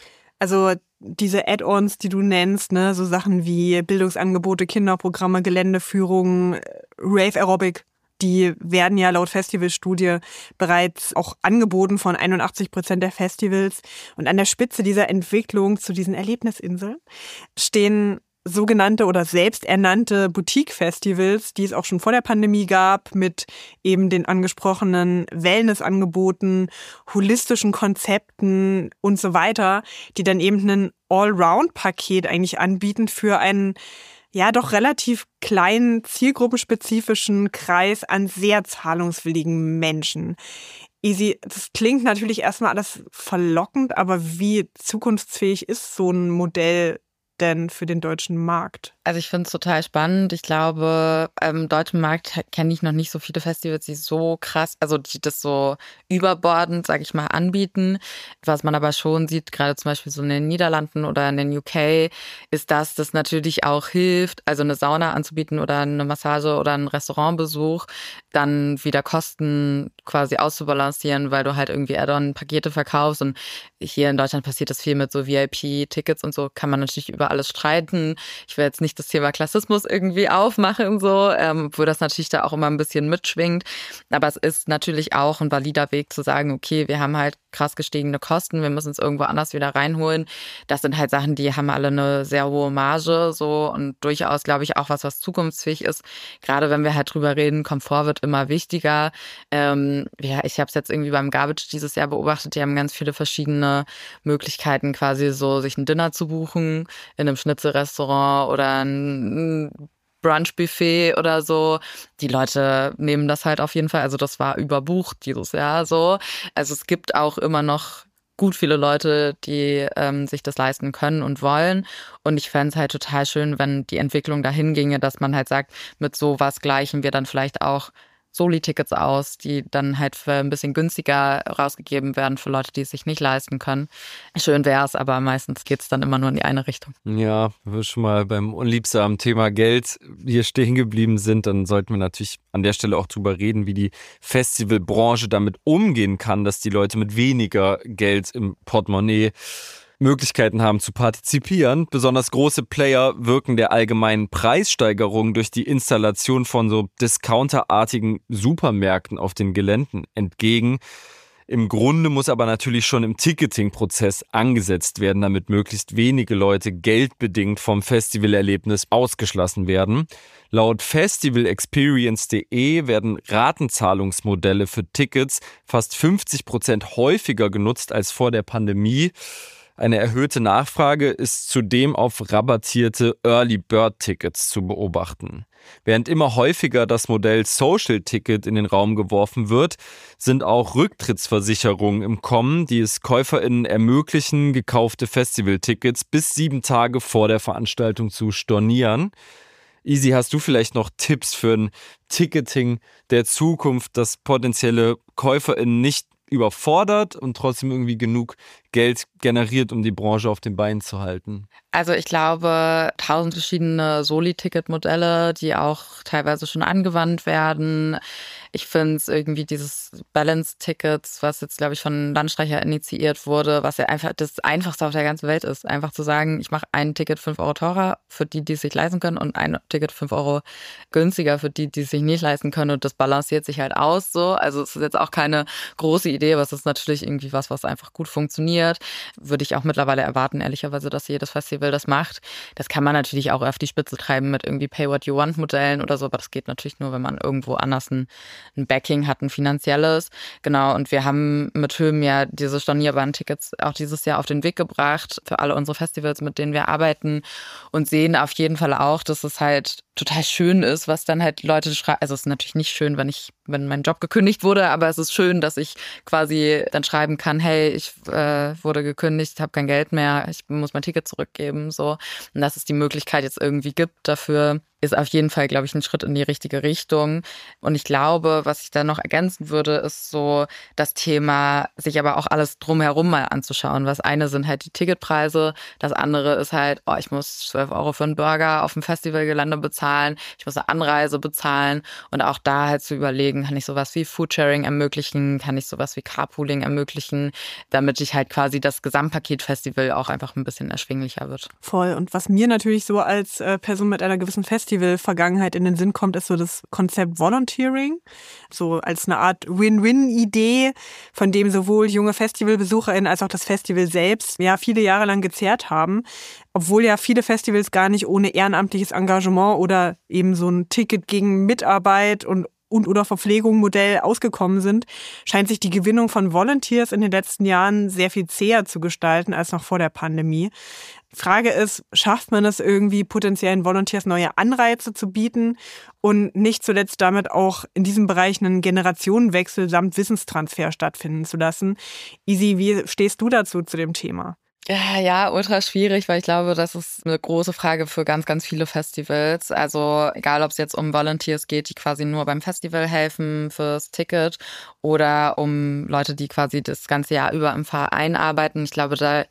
Also diese Add-ons, die du nennst, ne, so Sachen wie Bildungsangebote, Kinderprogramme, Geländeführungen, Rave-Aerobic, die werden ja laut Festivalstudie bereits auch angeboten von einundachtzig Prozent der Festivals. Und an der Spitze dieser Entwicklung zu diesen Erlebnisinseln stehen sogenannte oder selbsternannte Boutique-Festivals, die es auch schon vor der Pandemie gab, mit eben den angesprochenen Wellnessangeboten, holistischen Konzepten und so weiter, die dann eben ein Allround-Paket eigentlich anbieten für einen ja doch relativ kleinen, zielgruppenspezifischen Kreis an sehr zahlungswilligen Menschen. Easy, das klingt natürlich erstmal alles verlockend, aber wie zukunftsfähig ist so ein Modell denn für den deutschen Markt? Also ich finde es total spannend. Ich glaube, im deutschen Markt kenne ich noch nicht so viele Festivals, die so krass, also die das so überbordend, sage ich mal, anbieten. Was man aber schon sieht, gerade zum Beispiel so in den Niederlanden oder in den U K, ist, dass das natürlich auch hilft, also eine Sauna anzubieten oder eine Massage oder einen Restaurantbesuch, dann wieder Kosten quasi auszubalancieren, weil du halt irgendwie Add-on-Pakete verkaufst. Und hier in Deutschland passiert das viel mit so V I P-Tickets und so, kann man natürlich über alles streiten. Ich will jetzt nicht das Thema Klassismus irgendwie aufmachen, so, ähm, wo das natürlich da auch immer ein bisschen mitschwingt. Aber es ist natürlich auch ein valider Weg zu sagen, okay, wir haben halt krass gestiegene Kosten, wir müssen es irgendwo anders wieder reinholen. Das sind halt Sachen, die haben alle eine sehr hohe Marge, so, und durchaus, glaube ich, auch was, was zukunftsfähig ist. Gerade wenn wir halt drüber reden, Komfort wird immer wichtiger. Ähm, ja, ich habe es jetzt irgendwie beim Garbage dieses Jahr beobachtet, die haben ganz viele verschiedene Möglichkeiten, quasi so sich ein Dinner zu buchen in einem Schnitzelrestaurant oder ein Brunchbuffet oder so. Die Leute nehmen das halt auf jeden Fall. Also das war überbucht dieses Jahr so. Also es gibt auch immer noch gut viele Leute, die ähm, sich das leisten können und wollen. Und ich fände es halt total schön, wenn die Entwicklung dahin ginge, dass man halt sagt, mit sowas gleichen wir dann vielleicht auch Soli-Tickets aus, die dann halt für ein bisschen günstiger rausgegeben werden für Leute, die es sich nicht leisten können. Schön wäre es, aber meistens geht es dann immer nur in die eine Richtung. Ja, wenn wir schon mal beim unliebsamen Thema Geld hier stehen geblieben sind, dann sollten wir natürlich an der Stelle auch drüber reden, wie die Festivalbranche damit umgehen kann, dass die Leute mit weniger Geld im Portemonnaie Möglichkeiten haben zu partizipieren. Besonders große Player wirken der allgemeinen Preissteigerung durch die Installation von so discounterartigen Supermärkten auf den Geländen entgegen. Im Grunde muss aber natürlich schon im Ticketing-Prozess angesetzt werden, damit möglichst wenige Leute geldbedingt vom Festivalerlebnis ausgeschlossen werden. Laut festival experience punkt de werden Ratenzahlungsmodelle für Tickets fast fünfzig Prozent häufiger genutzt als vor der Pandemie. Eine erhöhte Nachfrage ist zudem auf rabattierte Early-Bird-Tickets zu beobachten. Während immer häufiger das Modell Social-Ticket in den Raum geworfen wird, sind auch Rücktrittsversicherungen im Kommen, die es KäuferInnen ermöglichen, gekaufte Festivaltickets bis sieben Tage vor der Veranstaltung zu stornieren. Easy, hast du vielleicht noch Tipps für ein Ticketing der Zukunft, das potenzielle KäuferInnen nicht überfordert und trotzdem irgendwie genug Geld generiert, um die Branche auf den Beinen zu halten? Also ich glaube, tausend verschiedene Soli-Ticket-Modelle, die auch teilweise schon angewandt werden. Ich finde es irgendwie dieses Balance-Tickets, was jetzt, glaube ich, von Landstreicher initiiert wurde, was ja einfach das Einfachste auf der ganzen Welt ist. Einfach zu sagen, ich mache ein Ticket fünf Euro teurer für die, die es sich leisten können und ein Ticket fünf Euro günstiger für die, die es sich nicht leisten können. Und das balanciert sich halt aus so. Also es ist jetzt auch keine große Idee, aber es ist natürlich irgendwie was, was einfach gut funktioniert. Würde ich auch mittlerweile erwarten, ehrlicherweise, dass jedes Festival das macht. Das kann man natürlich auch auf die Spitze treiben mit irgendwie Pay-What-You-Want-Modellen oder so, aber das geht natürlich nur, wenn man irgendwo anders ein, ein Backing hat, ein finanzielles. Genau, und wir haben mit Höhm ja diese stornierbaren Tickets auch dieses Jahr auf den Weg gebracht für alle unsere Festivals, mit denen wir arbeiten und sehen auf jeden Fall auch, dass es halt total schön ist, was dann halt Leute schreiben. Also es ist natürlich nicht schön, wenn ich, wenn mein Job gekündigt wurde, aber es ist schön, dass ich quasi dann schreiben kann, hey, ich äh, wurde gekündigt, habe kein Geld mehr, ich muss mein Ticket zurückgeben, so. Und dass es die Möglichkeit jetzt irgendwie gibt dafür, ist auf jeden Fall, glaube ich, ein Schritt in die richtige Richtung. Und ich glaube, was ich da noch ergänzen würde, ist so das Thema, sich aber auch alles drumherum mal anzuschauen. Was eine sind halt die Ticketpreise, das andere ist halt, oh, ich muss zwölf Euro für einen Burger auf dem Festivalgelände bezahlen, ich muss eine Anreise bezahlen und auch da halt zu überlegen, kann ich sowas wie Foodsharing ermöglichen, kann ich sowas wie Carpooling ermöglichen, damit ich halt quasi das Gesamtpaket Festival auch einfach ein bisschen erschwinglicher wird. Voll. Und was mir natürlich so als äh, Person mit einer gewissen Festival-Vergangenheit in den Sinn kommt, ist so das Konzept Volunteering. So als eine Art Win-Win-Idee, von dem sowohl junge FestivalbesucherInnen als auch das Festival selbst ja viele Jahre lang gezehrt haben. Obwohl ja viele Festivals gar nicht ohne ehrenamtliches Engagement oder eben so ein Ticket gegen Mitarbeit und und oder Verpflegung Modell ausgekommen sind, scheint sich die Gewinnung von Volunteers in den letzten Jahren sehr viel zäher zu gestalten als noch vor der Pandemie. Frage ist, schafft man es irgendwie, potenziellen Volunteers neue Anreize zu bieten und nicht zuletzt damit auch in diesem Bereich einen Generationenwechsel samt Wissenstransfer stattfinden zu lassen? Isi, wie stehst du dazu zu dem Thema? Ja, ja, ultra schwierig, weil ich glaube, das ist eine große Frage für ganz, ganz viele Festivals. Also egal, ob es jetzt um Volunteers geht, die quasi nur beim Festival helfen fürs Ticket oder um Leute, die quasi das ganze Jahr über im Verein arbeiten. Ich glaube, da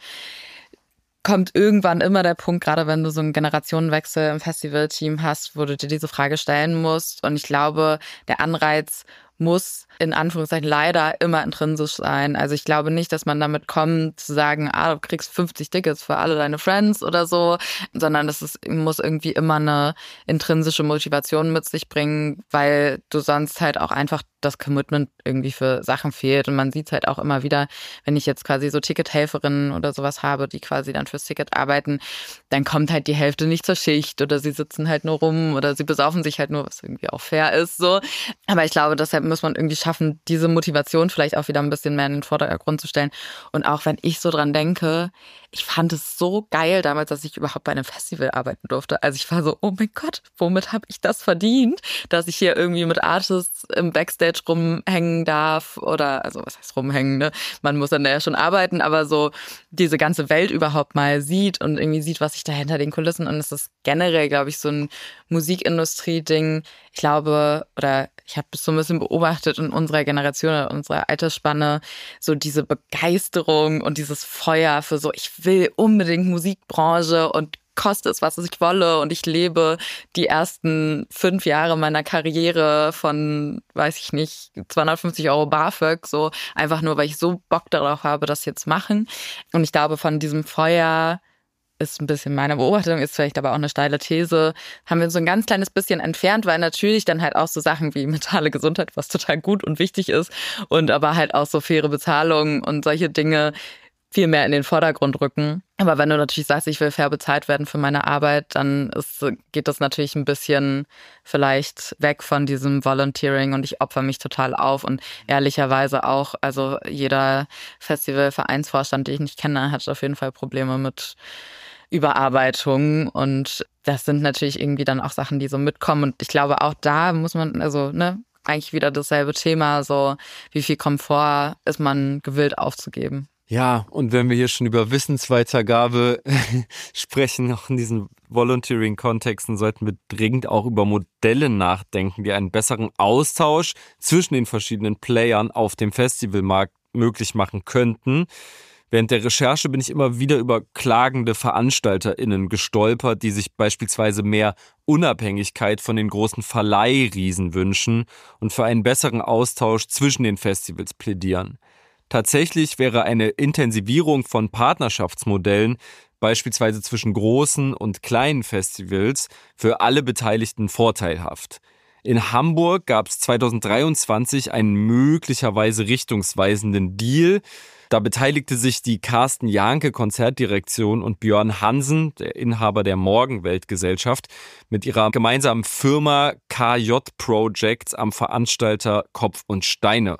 kommt irgendwann immer der Punkt, gerade wenn du so einen Generationenwechsel im Festivalteam hast, wo du dir diese Frage stellen musst. Und ich glaube, der Anreiz muss in Anführungszeichen leider immer intrinsisch sein. Also ich glaube nicht, dass man damit kommt, zu sagen, ah, du kriegst fünfzig Tickets für alle deine Friends oder so, sondern das ist, muss irgendwie immer eine intrinsische Motivation mit sich bringen, weil du sonst halt auch einfach das Commitment irgendwie für Sachen fehlt. Und man sieht es halt auch immer wieder, wenn ich jetzt quasi so Tickethelferinnen oder sowas habe, die quasi dann fürs Ticket arbeiten, dann kommt halt die Hälfte nicht zur Schicht oder sie sitzen halt nur rum oder sie besaufen sich halt nur, was irgendwie auch fair ist, so. Aber ich glaube, deshalb muss man irgendwie schaffen, diese Motivation vielleicht auch wieder ein bisschen mehr in den Vordergrund zu stellen. Und auch wenn ich so dran denke, ich fand es so geil damals, dass ich überhaupt bei einem Festival arbeiten durfte. Also ich war so, oh mein Gott, womit habe ich das verdient, dass ich hier irgendwie mit Artists im Backstage rumhängen darf oder, also was heißt rumhängen, ne? Man muss dann ja schon arbeiten, aber so diese ganze Welt überhaupt mal sieht und irgendwie sieht, was sich da hinter den Kulissen, und es ist generell, glaube ich, so ein Musikindustrie-Ding. Ich glaube, oder ich habe es so ein bisschen beobachtet in unserer Generation, in unserer Altersspanne, so diese Begeisterung und dieses Feuer für so, ich will unbedingt Musikbranche und koste es, was ich wolle, und ich lebe die ersten fünf Jahre meiner Karriere von, weiß ich nicht, zweihundertfünfzig Euro BAföG, so einfach nur, weil ich so Bock darauf habe, das jetzt machen. Und ich glaube, von diesem Feuer, ist ein bisschen meine Beobachtung, ist vielleicht aber auch eine steile These, haben wir uns so ein ganz kleines bisschen entfernt, weil natürlich dann halt auch so Sachen wie mentale Gesundheit, was total gut und wichtig ist, und aber halt auch so faire Bezahlung und solche Dinge viel mehr in den Vordergrund rücken. Aber wenn du natürlich sagst, ich will fair bezahlt werden für meine Arbeit, dann ist, geht das natürlich ein bisschen vielleicht weg von diesem Volunteering und ich opfer mich total auf. Und ehrlicherweise auch, also jeder Festivalvereinsvorstand, den ich nicht kenne, hat auf jeden Fall Probleme mit Überarbeitung, und das sind natürlich irgendwie dann auch Sachen, die so mitkommen. Und ich glaube, auch da muss man, also ne, eigentlich wieder dasselbe Thema, so wie viel Komfort ist man gewillt aufzugeben. Ja, und wenn wir hier schon über Wissensweitergabe sprechen, auch in diesen Volunteering-Kontexten, sollten wir dringend auch über Modelle nachdenken, die einen besseren Austausch zwischen den verschiedenen Playern auf dem Festivalmarkt möglich machen könnten. Während der Recherche bin ich immer wieder über klagende VeranstalterInnen gestolpert, die sich beispielsweise mehr Unabhängigkeit von den großen Verleihriesen wünschen und für einen besseren Austausch zwischen den Festivals plädieren. Tatsächlich wäre eine Intensivierung von Partnerschaftsmodellen, beispielsweise zwischen großen und kleinen Festivals, für alle Beteiligten vorteilhaft. In Hamburg gab es zweitausenddreiundzwanzig einen möglicherweise richtungsweisenden Deal. Da beteiligte sich die Carsten Jahnke Konzertdirektion und Björn Hansen, der Inhaber der Morgenwelt-Gesellschaft, mit ihrer gemeinsamen Firma K J Projects am Veranstalter Kopf und Steine.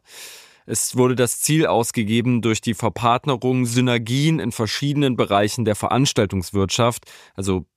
Es wurde das Ziel ausgegeben, durch die Verpartnerung Synergien in verschiedenen Bereichen der Veranstaltungswirtschaft, also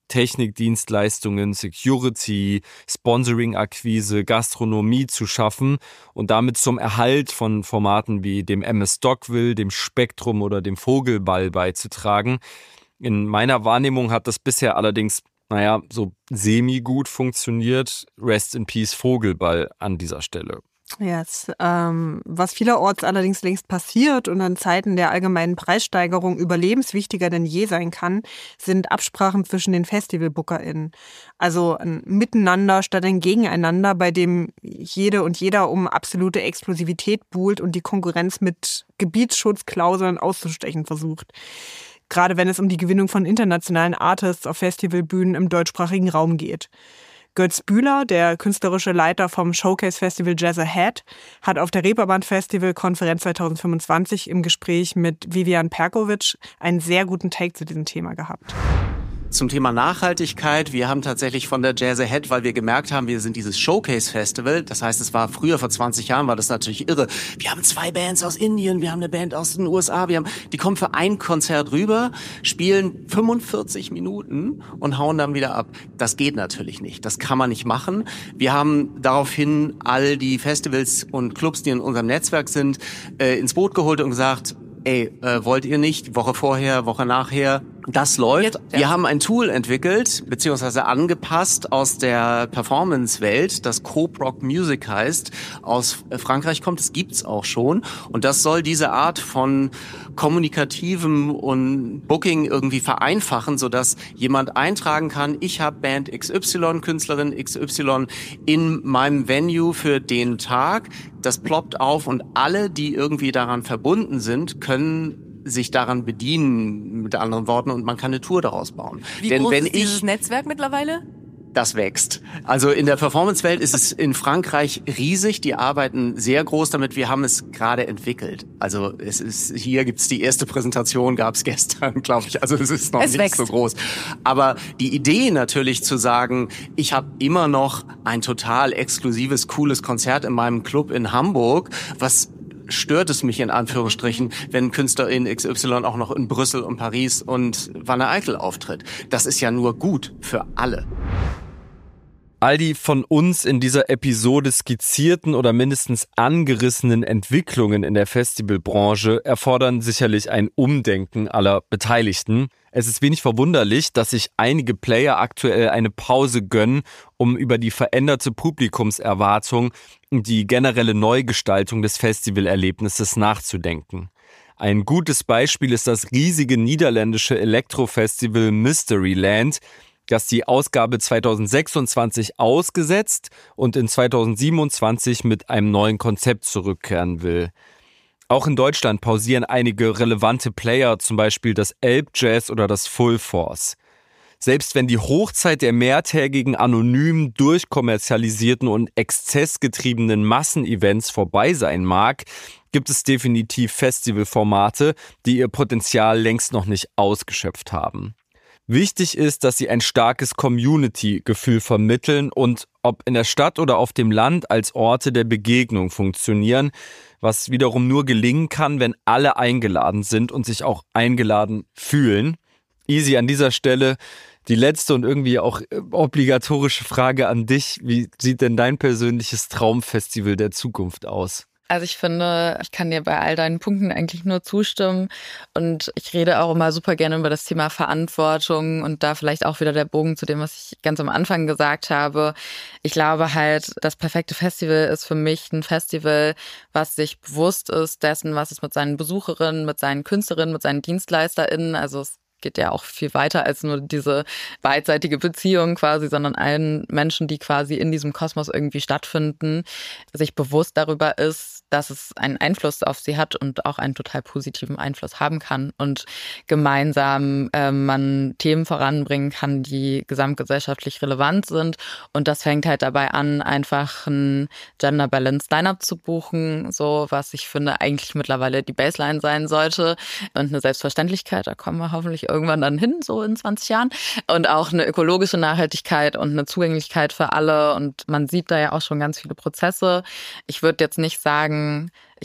Technikdienstleistungen, Security, Sponsoring-Akquise, Gastronomie zu schaffen und damit zum Erhalt von Formaten wie dem M S Stockville, dem Spektrum oder dem Vogelball beizutragen. In meiner Wahrnehmung hat das bisher allerdings, naja, so semi-gut funktioniert. Rest in Peace Vogelball an dieser Stelle. Yes. Ähm, was vielerorts allerdings längst passiert und in Zeiten der allgemeinen Preissteigerung überlebenswichtiger denn je sein kann, sind Absprachen zwischen den FestivalbookerInnen. Also ein Miteinander statt ein Gegeneinander, bei dem jede und jeder um absolute Exklusivität buhlt und die Konkurrenz mit Gebietsschutzklauseln auszustechen versucht. Gerade wenn es um die Gewinnung von internationalen Artists auf Festivalbühnen im deutschsprachigen Raum geht. Götz Bühler, der künstlerische Leiter vom Showcase Festival Jazz Ahead, hat auf der Reeperbahn Festival Konferenz zwanzig fünfundzwanzig im Gespräch mit Vivian Perkovic einen sehr guten Take zu diesem Thema gehabt. Zum Thema Nachhaltigkeit. Wir haben tatsächlich von der Jazz Ahead, weil wir gemerkt haben, wir sind dieses Showcase-Festival. Das heißt, es war früher, vor zwanzig Jahren, war das natürlich irre. Wir haben zwei Bands aus Indien, wir haben eine Band aus den U S A, wir haben, die kommen für ein Konzert rüber, spielen fünfundvierzig Minuten und hauen dann wieder ab. Das geht natürlich nicht. Das kann man nicht machen. Wir haben daraufhin all die Festivals und Clubs, die in unserem Netzwerk sind, äh, ins Boot geholt und gesagt, ey, äh, wollt ihr nicht, Woche vorher, Woche nachher, das läuft. Jetzt, ja. Wir haben ein Tool entwickelt, beziehungsweise angepasst aus der Performance-Welt, das Cope Rock Music heißt, aus Frankreich kommt, das gibt's auch schon. Und das soll diese Art von kommunikativem und Booking irgendwie vereinfachen, sodass jemand eintragen kann, ich habe Band X Y, Künstlerin X Y in meinem Venue für den Tag. Das ploppt auf und alle, die irgendwie daran verbunden sind, können sich daran bedienen, mit anderen Worten, und man kann eine Tour daraus bauen. Wie Denn groß wenn ist dieses ich, Netzwerk mittlerweile? Das wächst. Also in der Performance-Welt ist es in Frankreich riesig. Die arbeiten sehr groß damit. Wir haben es gerade entwickelt. Also es ist, hier gibt's die erste Präsentation, gab's gestern, glaube ich. Also es ist noch es nicht wächst. so groß. Aber die Idee natürlich zu sagen, ich habe immer noch ein total exklusives, cooles Konzert in meinem Club in Hamburg, was stört es mich in Anführungsstrichen, wenn Künstlerin X Y auch noch in Brüssel und Paris und Wanne-Eickel auftritt. Das ist ja nur gut für alle. All die von uns in dieser Episode skizzierten oder mindestens angerissenen Entwicklungen in der Festivalbranche erfordern sicherlich ein Umdenken aller Beteiligten. Es ist wenig verwunderlich, dass sich einige Player aktuell eine Pause gönnen, um über die veränderte Publikumserwartung und die generelle Neugestaltung des Festivalerlebnisses nachzudenken. Ein gutes Beispiel ist das riesige niederländische Elektrofestival Mysteryland, das die Ausgabe zwanzig sechsundzwanzig ausgesetzt und in zwanzig siebenundzwanzig mit einem neuen Konzept zurückkehren will. Auch in Deutschland pausieren einige relevante Player, zum Beispiel das Elbjazz oder das Full Force. Selbst wenn die Hochzeit der mehrtägigen, anonym durchkommerzialisierten und exzessgetriebenen Massenevents vorbei sein mag, gibt es definitiv Festivalformate, die ihr Potenzial längst noch nicht ausgeschöpft haben. Wichtig ist, dass sie ein starkes Community-Gefühl vermitteln und ob in der Stadt oder auf dem Land als Orte der Begegnung funktionieren, was wiederum nur gelingen kann, wenn alle eingeladen sind und sich auch eingeladen fühlen. Easy, an dieser Stelle die letzte und irgendwie auch obligatorische Frage an dich. Wie sieht denn dein persönliches Traumfestival der Zukunft aus? Also ich finde, ich kann dir bei all deinen Punkten eigentlich nur zustimmen und ich rede auch immer super gerne über das Thema Verantwortung und da vielleicht auch wieder der Bogen zu dem, was ich ganz am Anfang gesagt habe. Ich glaube halt, das perfekte Festival ist für mich ein Festival, was sich bewusst ist dessen, was es mit seinen Besucherinnen, mit seinen Künstlerinnen, mit seinen DienstleisterInnen, also es geht ja auch viel weiter als nur diese beidseitige Beziehung quasi, sondern allen Menschen, die quasi in diesem Kosmos irgendwie stattfinden, sich bewusst darüber ist, dass es einen Einfluss auf sie hat und auch einen total positiven Einfluss haben kann und gemeinsam äh, man Themen voranbringen kann, die gesamtgesellschaftlich relevant sind. Und das fängt halt dabei an, einfach ein Gender-Balanced Line-Up zu buchen, so was ich finde eigentlich mittlerweile die Baseline sein sollte und eine Selbstverständlichkeit, da kommen wir hoffentlich irgendwann dann hin, so in zwanzig Jahren. Und auch eine ökologische Nachhaltigkeit und eine Zugänglichkeit für alle. Und man sieht da ja auch schon ganz viele Prozesse. Ich würde jetzt nicht sagen, ich habe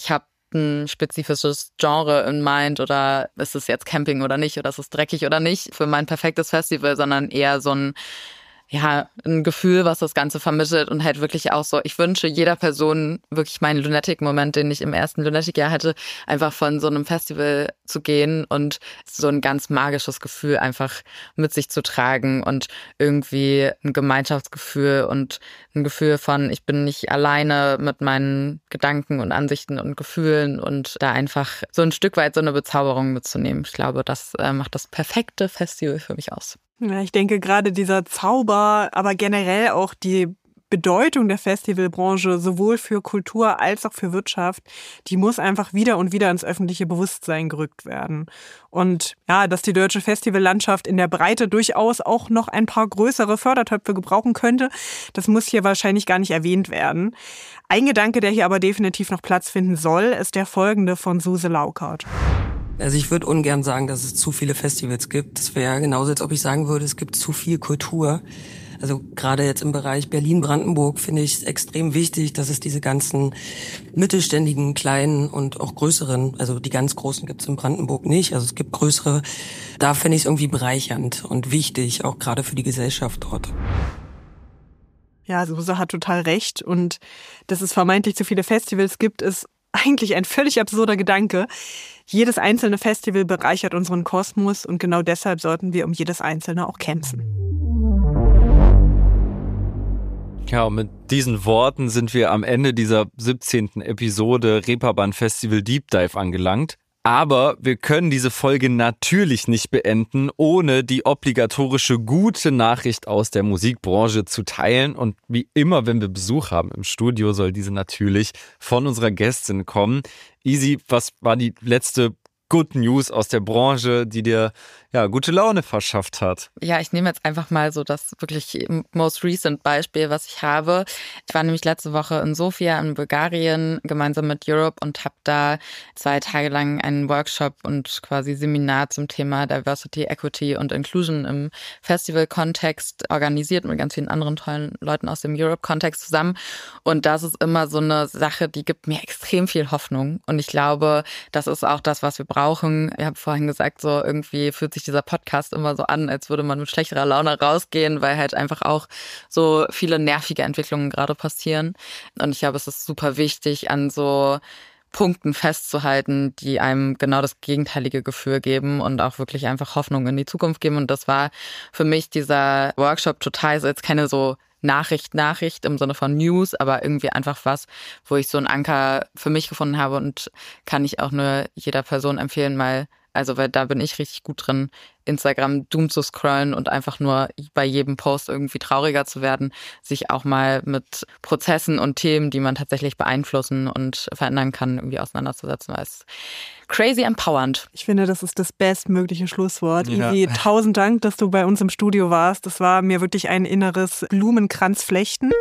ein spezifisches Genre in Mind oder ist es jetzt Camping oder nicht oder ist es dreckig oder nicht für mein perfektes Festival, sondern eher so ein ja, ein Gefühl, was das Ganze vermittelt und halt wirklich auch so, ich wünsche jeder Person wirklich meinen Lunatic-Moment, den ich im ersten Lunatic-Jahr hatte, einfach von so einem Festival zu gehen und so ein ganz magisches Gefühl einfach mit sich zu tragen und irgendwie ein Gemeinschaftsgefühl und ein Gefühl von, ich bin nicht alleine mit meinen Gedanken und Ansichten und Gefühlen und da einfach so ein Stück weit so eine Bezauberung mitzunehmen. Ich glaube, das äh, macht das perfekte Festival für mich aus. Ja, ich denke gerade dieser Zauber, aber generell auch die Bedeutung der Festivalbranche sowohl für Kultur als auch für Wirtschaft, die muss einfach wieder und wieder ins öffentliche Bewusstsein gerückt werden. Und ja, dass die deutsche Festivallandschaft in der Breite durchaus auch noch ein paar größere Fördertöpfe gebrauchen könnte, das muss hier wahrscheinlich gar nicht erwähnt werden. Ein Gedanke, der hier aber definitiv noch Platz finden soll, ist der folgende von Suse Laukert. Also ich würde ungern sagen, dass es zu viele Festivals gibt. Das wäre genauso, als ob ich sagen würde, es gibt zu viel Kultur. Also gerade jetzt im Bereich Berlin-Brandenburg finde ich es extrem wichtig, dass es diese ganzen mittelständigen, kleinen und auch größeren, also die ganz großen gibt es in Brandenburg nicht, also es gibt größere. Da finde ich es irgendwie bereichernd und wichtig, auch gerade für die Gesellschaft dort. Ja, Suse hat total recht und dass es vermeintlich zu viele Festivals gibt, ist eigentlich ein völlig absurder Gedanke. Jedes einzelne Festival bereichert unseren Kosmos und genau deshalb sollten wir um jedes einzelne auch kämpfen. Ja, und mit diesen Worten sind wir am Ende dieser siebzehnten Episode Reeperbahn Festival Deep Dive angelangt. Aber wir können diese Folge natürlich nicht beenden, ohne die obligatorische gute Nachricht aus der Musikbranche zu teilen. Und wie immer, wenn wir Besuch haben im Studio, soll diese natürlich von unserer Gästin kommen. Easy, was war die letzte Good News aus der Branche, die dir ja gute Laune verschafft hat? Ja, ich nehme jetzt einfach mal so das wirklich most recent Beispiel, was ich habe. Ich war nämlich letzte Woche in Sofia in Bulgarien gemeinsam mit Europe und habe da zwei Tage lang einen Workshop und quasi Seminar zum Thema Diversity, Equity und Inclusion im Festival-Kontext organisiert mit ganz vielen anderen tollen Leuten aus dem Europe-Kontext zusammen. Und das ist immer so eine Sache, die gibt mir extrem viel Hoffnung. Und ich glaube, das ist auch das, was wir brauchen. Ich habe vorhin gesagt, so irgendwie fühlt sich dieser Podcast immer so an, als würde man mit schlechterer Laune rausgehen, weil halt einfach auch so viele nervige Entwicklungen gerade passieren. Und ich glaube, es ist super wichtig, an so Punkten festzuhalten, die einem genau das gegenteilige Gefühl geben und auch wirklich einfach Hoffnung in die Zukunft geben. Und das war für mich dieser Workshop total, ist jetzt keine so Nachricht, Nachricht im Sinne von News, aber irgendwie einfach was, wo ich so einen Anker für mich gefunden habe und kann ich auch nur jeder Person empfehlen, mal, also weil da bin ich richtig gut drin, Instagram doom zu scrollen und einfach nur bei jedem Post irgendwie trauriger zu werden, sich auch mal mit Prozessen und Themen, die man tatsächlich beeinflussen und verändern kann, irgendwie auseinanderzusetzen, weil es crazy empowernd. Ich finde, das ist das bestmögliche Schlusswort. Ja. Ivi, tausend Dank, dass du bei uns im Studio warst. Das war mir wirklich ein inneres Blumenkranzflechten.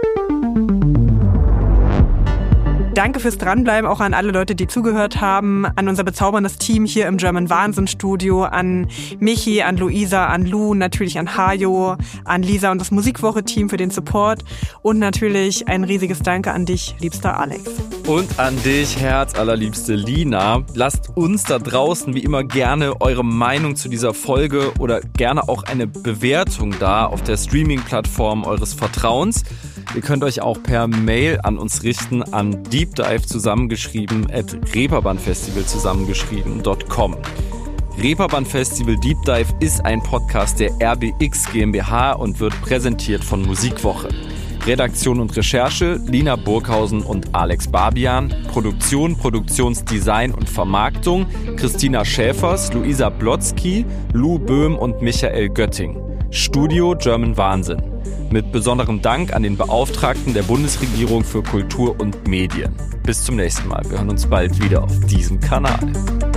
Danke fürs Dranbleiben, auch an alle Leute, die zugehört haben, an unser bezauberndes Team hier im German Wahnsinn Studio, an Michi, an Luisa, an Lu, natürlich an Hajo, an Lisa und das Musikwoche-Team für den Support und natürlich ein riesiges Danke an dich, liebster Alex. Und an dich, herzallerliebste Lina. Lasst uns da draußen wie immer gerne eure Meinung zu dieser Folge oder gerne auch eine Bewertung da auf der Streaming-Plattform eures Vertrauens. Ihr könnt euch auch per Mail an uns richten an deepdive zusammengeschrieben at reeperbahnfestival zusammengeschrieben Punkt com. Reeperbahn Festival Deep Dive ist ein Podcast der R B X GmbH und wird präsentiert von Musikwoche. Redaktion und Recherche Lina Burghausen und Alex Barbian. Produktion, Produktionsdesign und Vermarktung Christina Schäfers, Luisa Blotzky, Lou Böhm und Michael Götting. Studio German Wahnsinn. Mit besonderem Dank an den Beauftragten der Bundesregierung für Kultur und Medien. Bis zum nächsten Mal. Wir hören uns bald wieder auf diesem Kanal.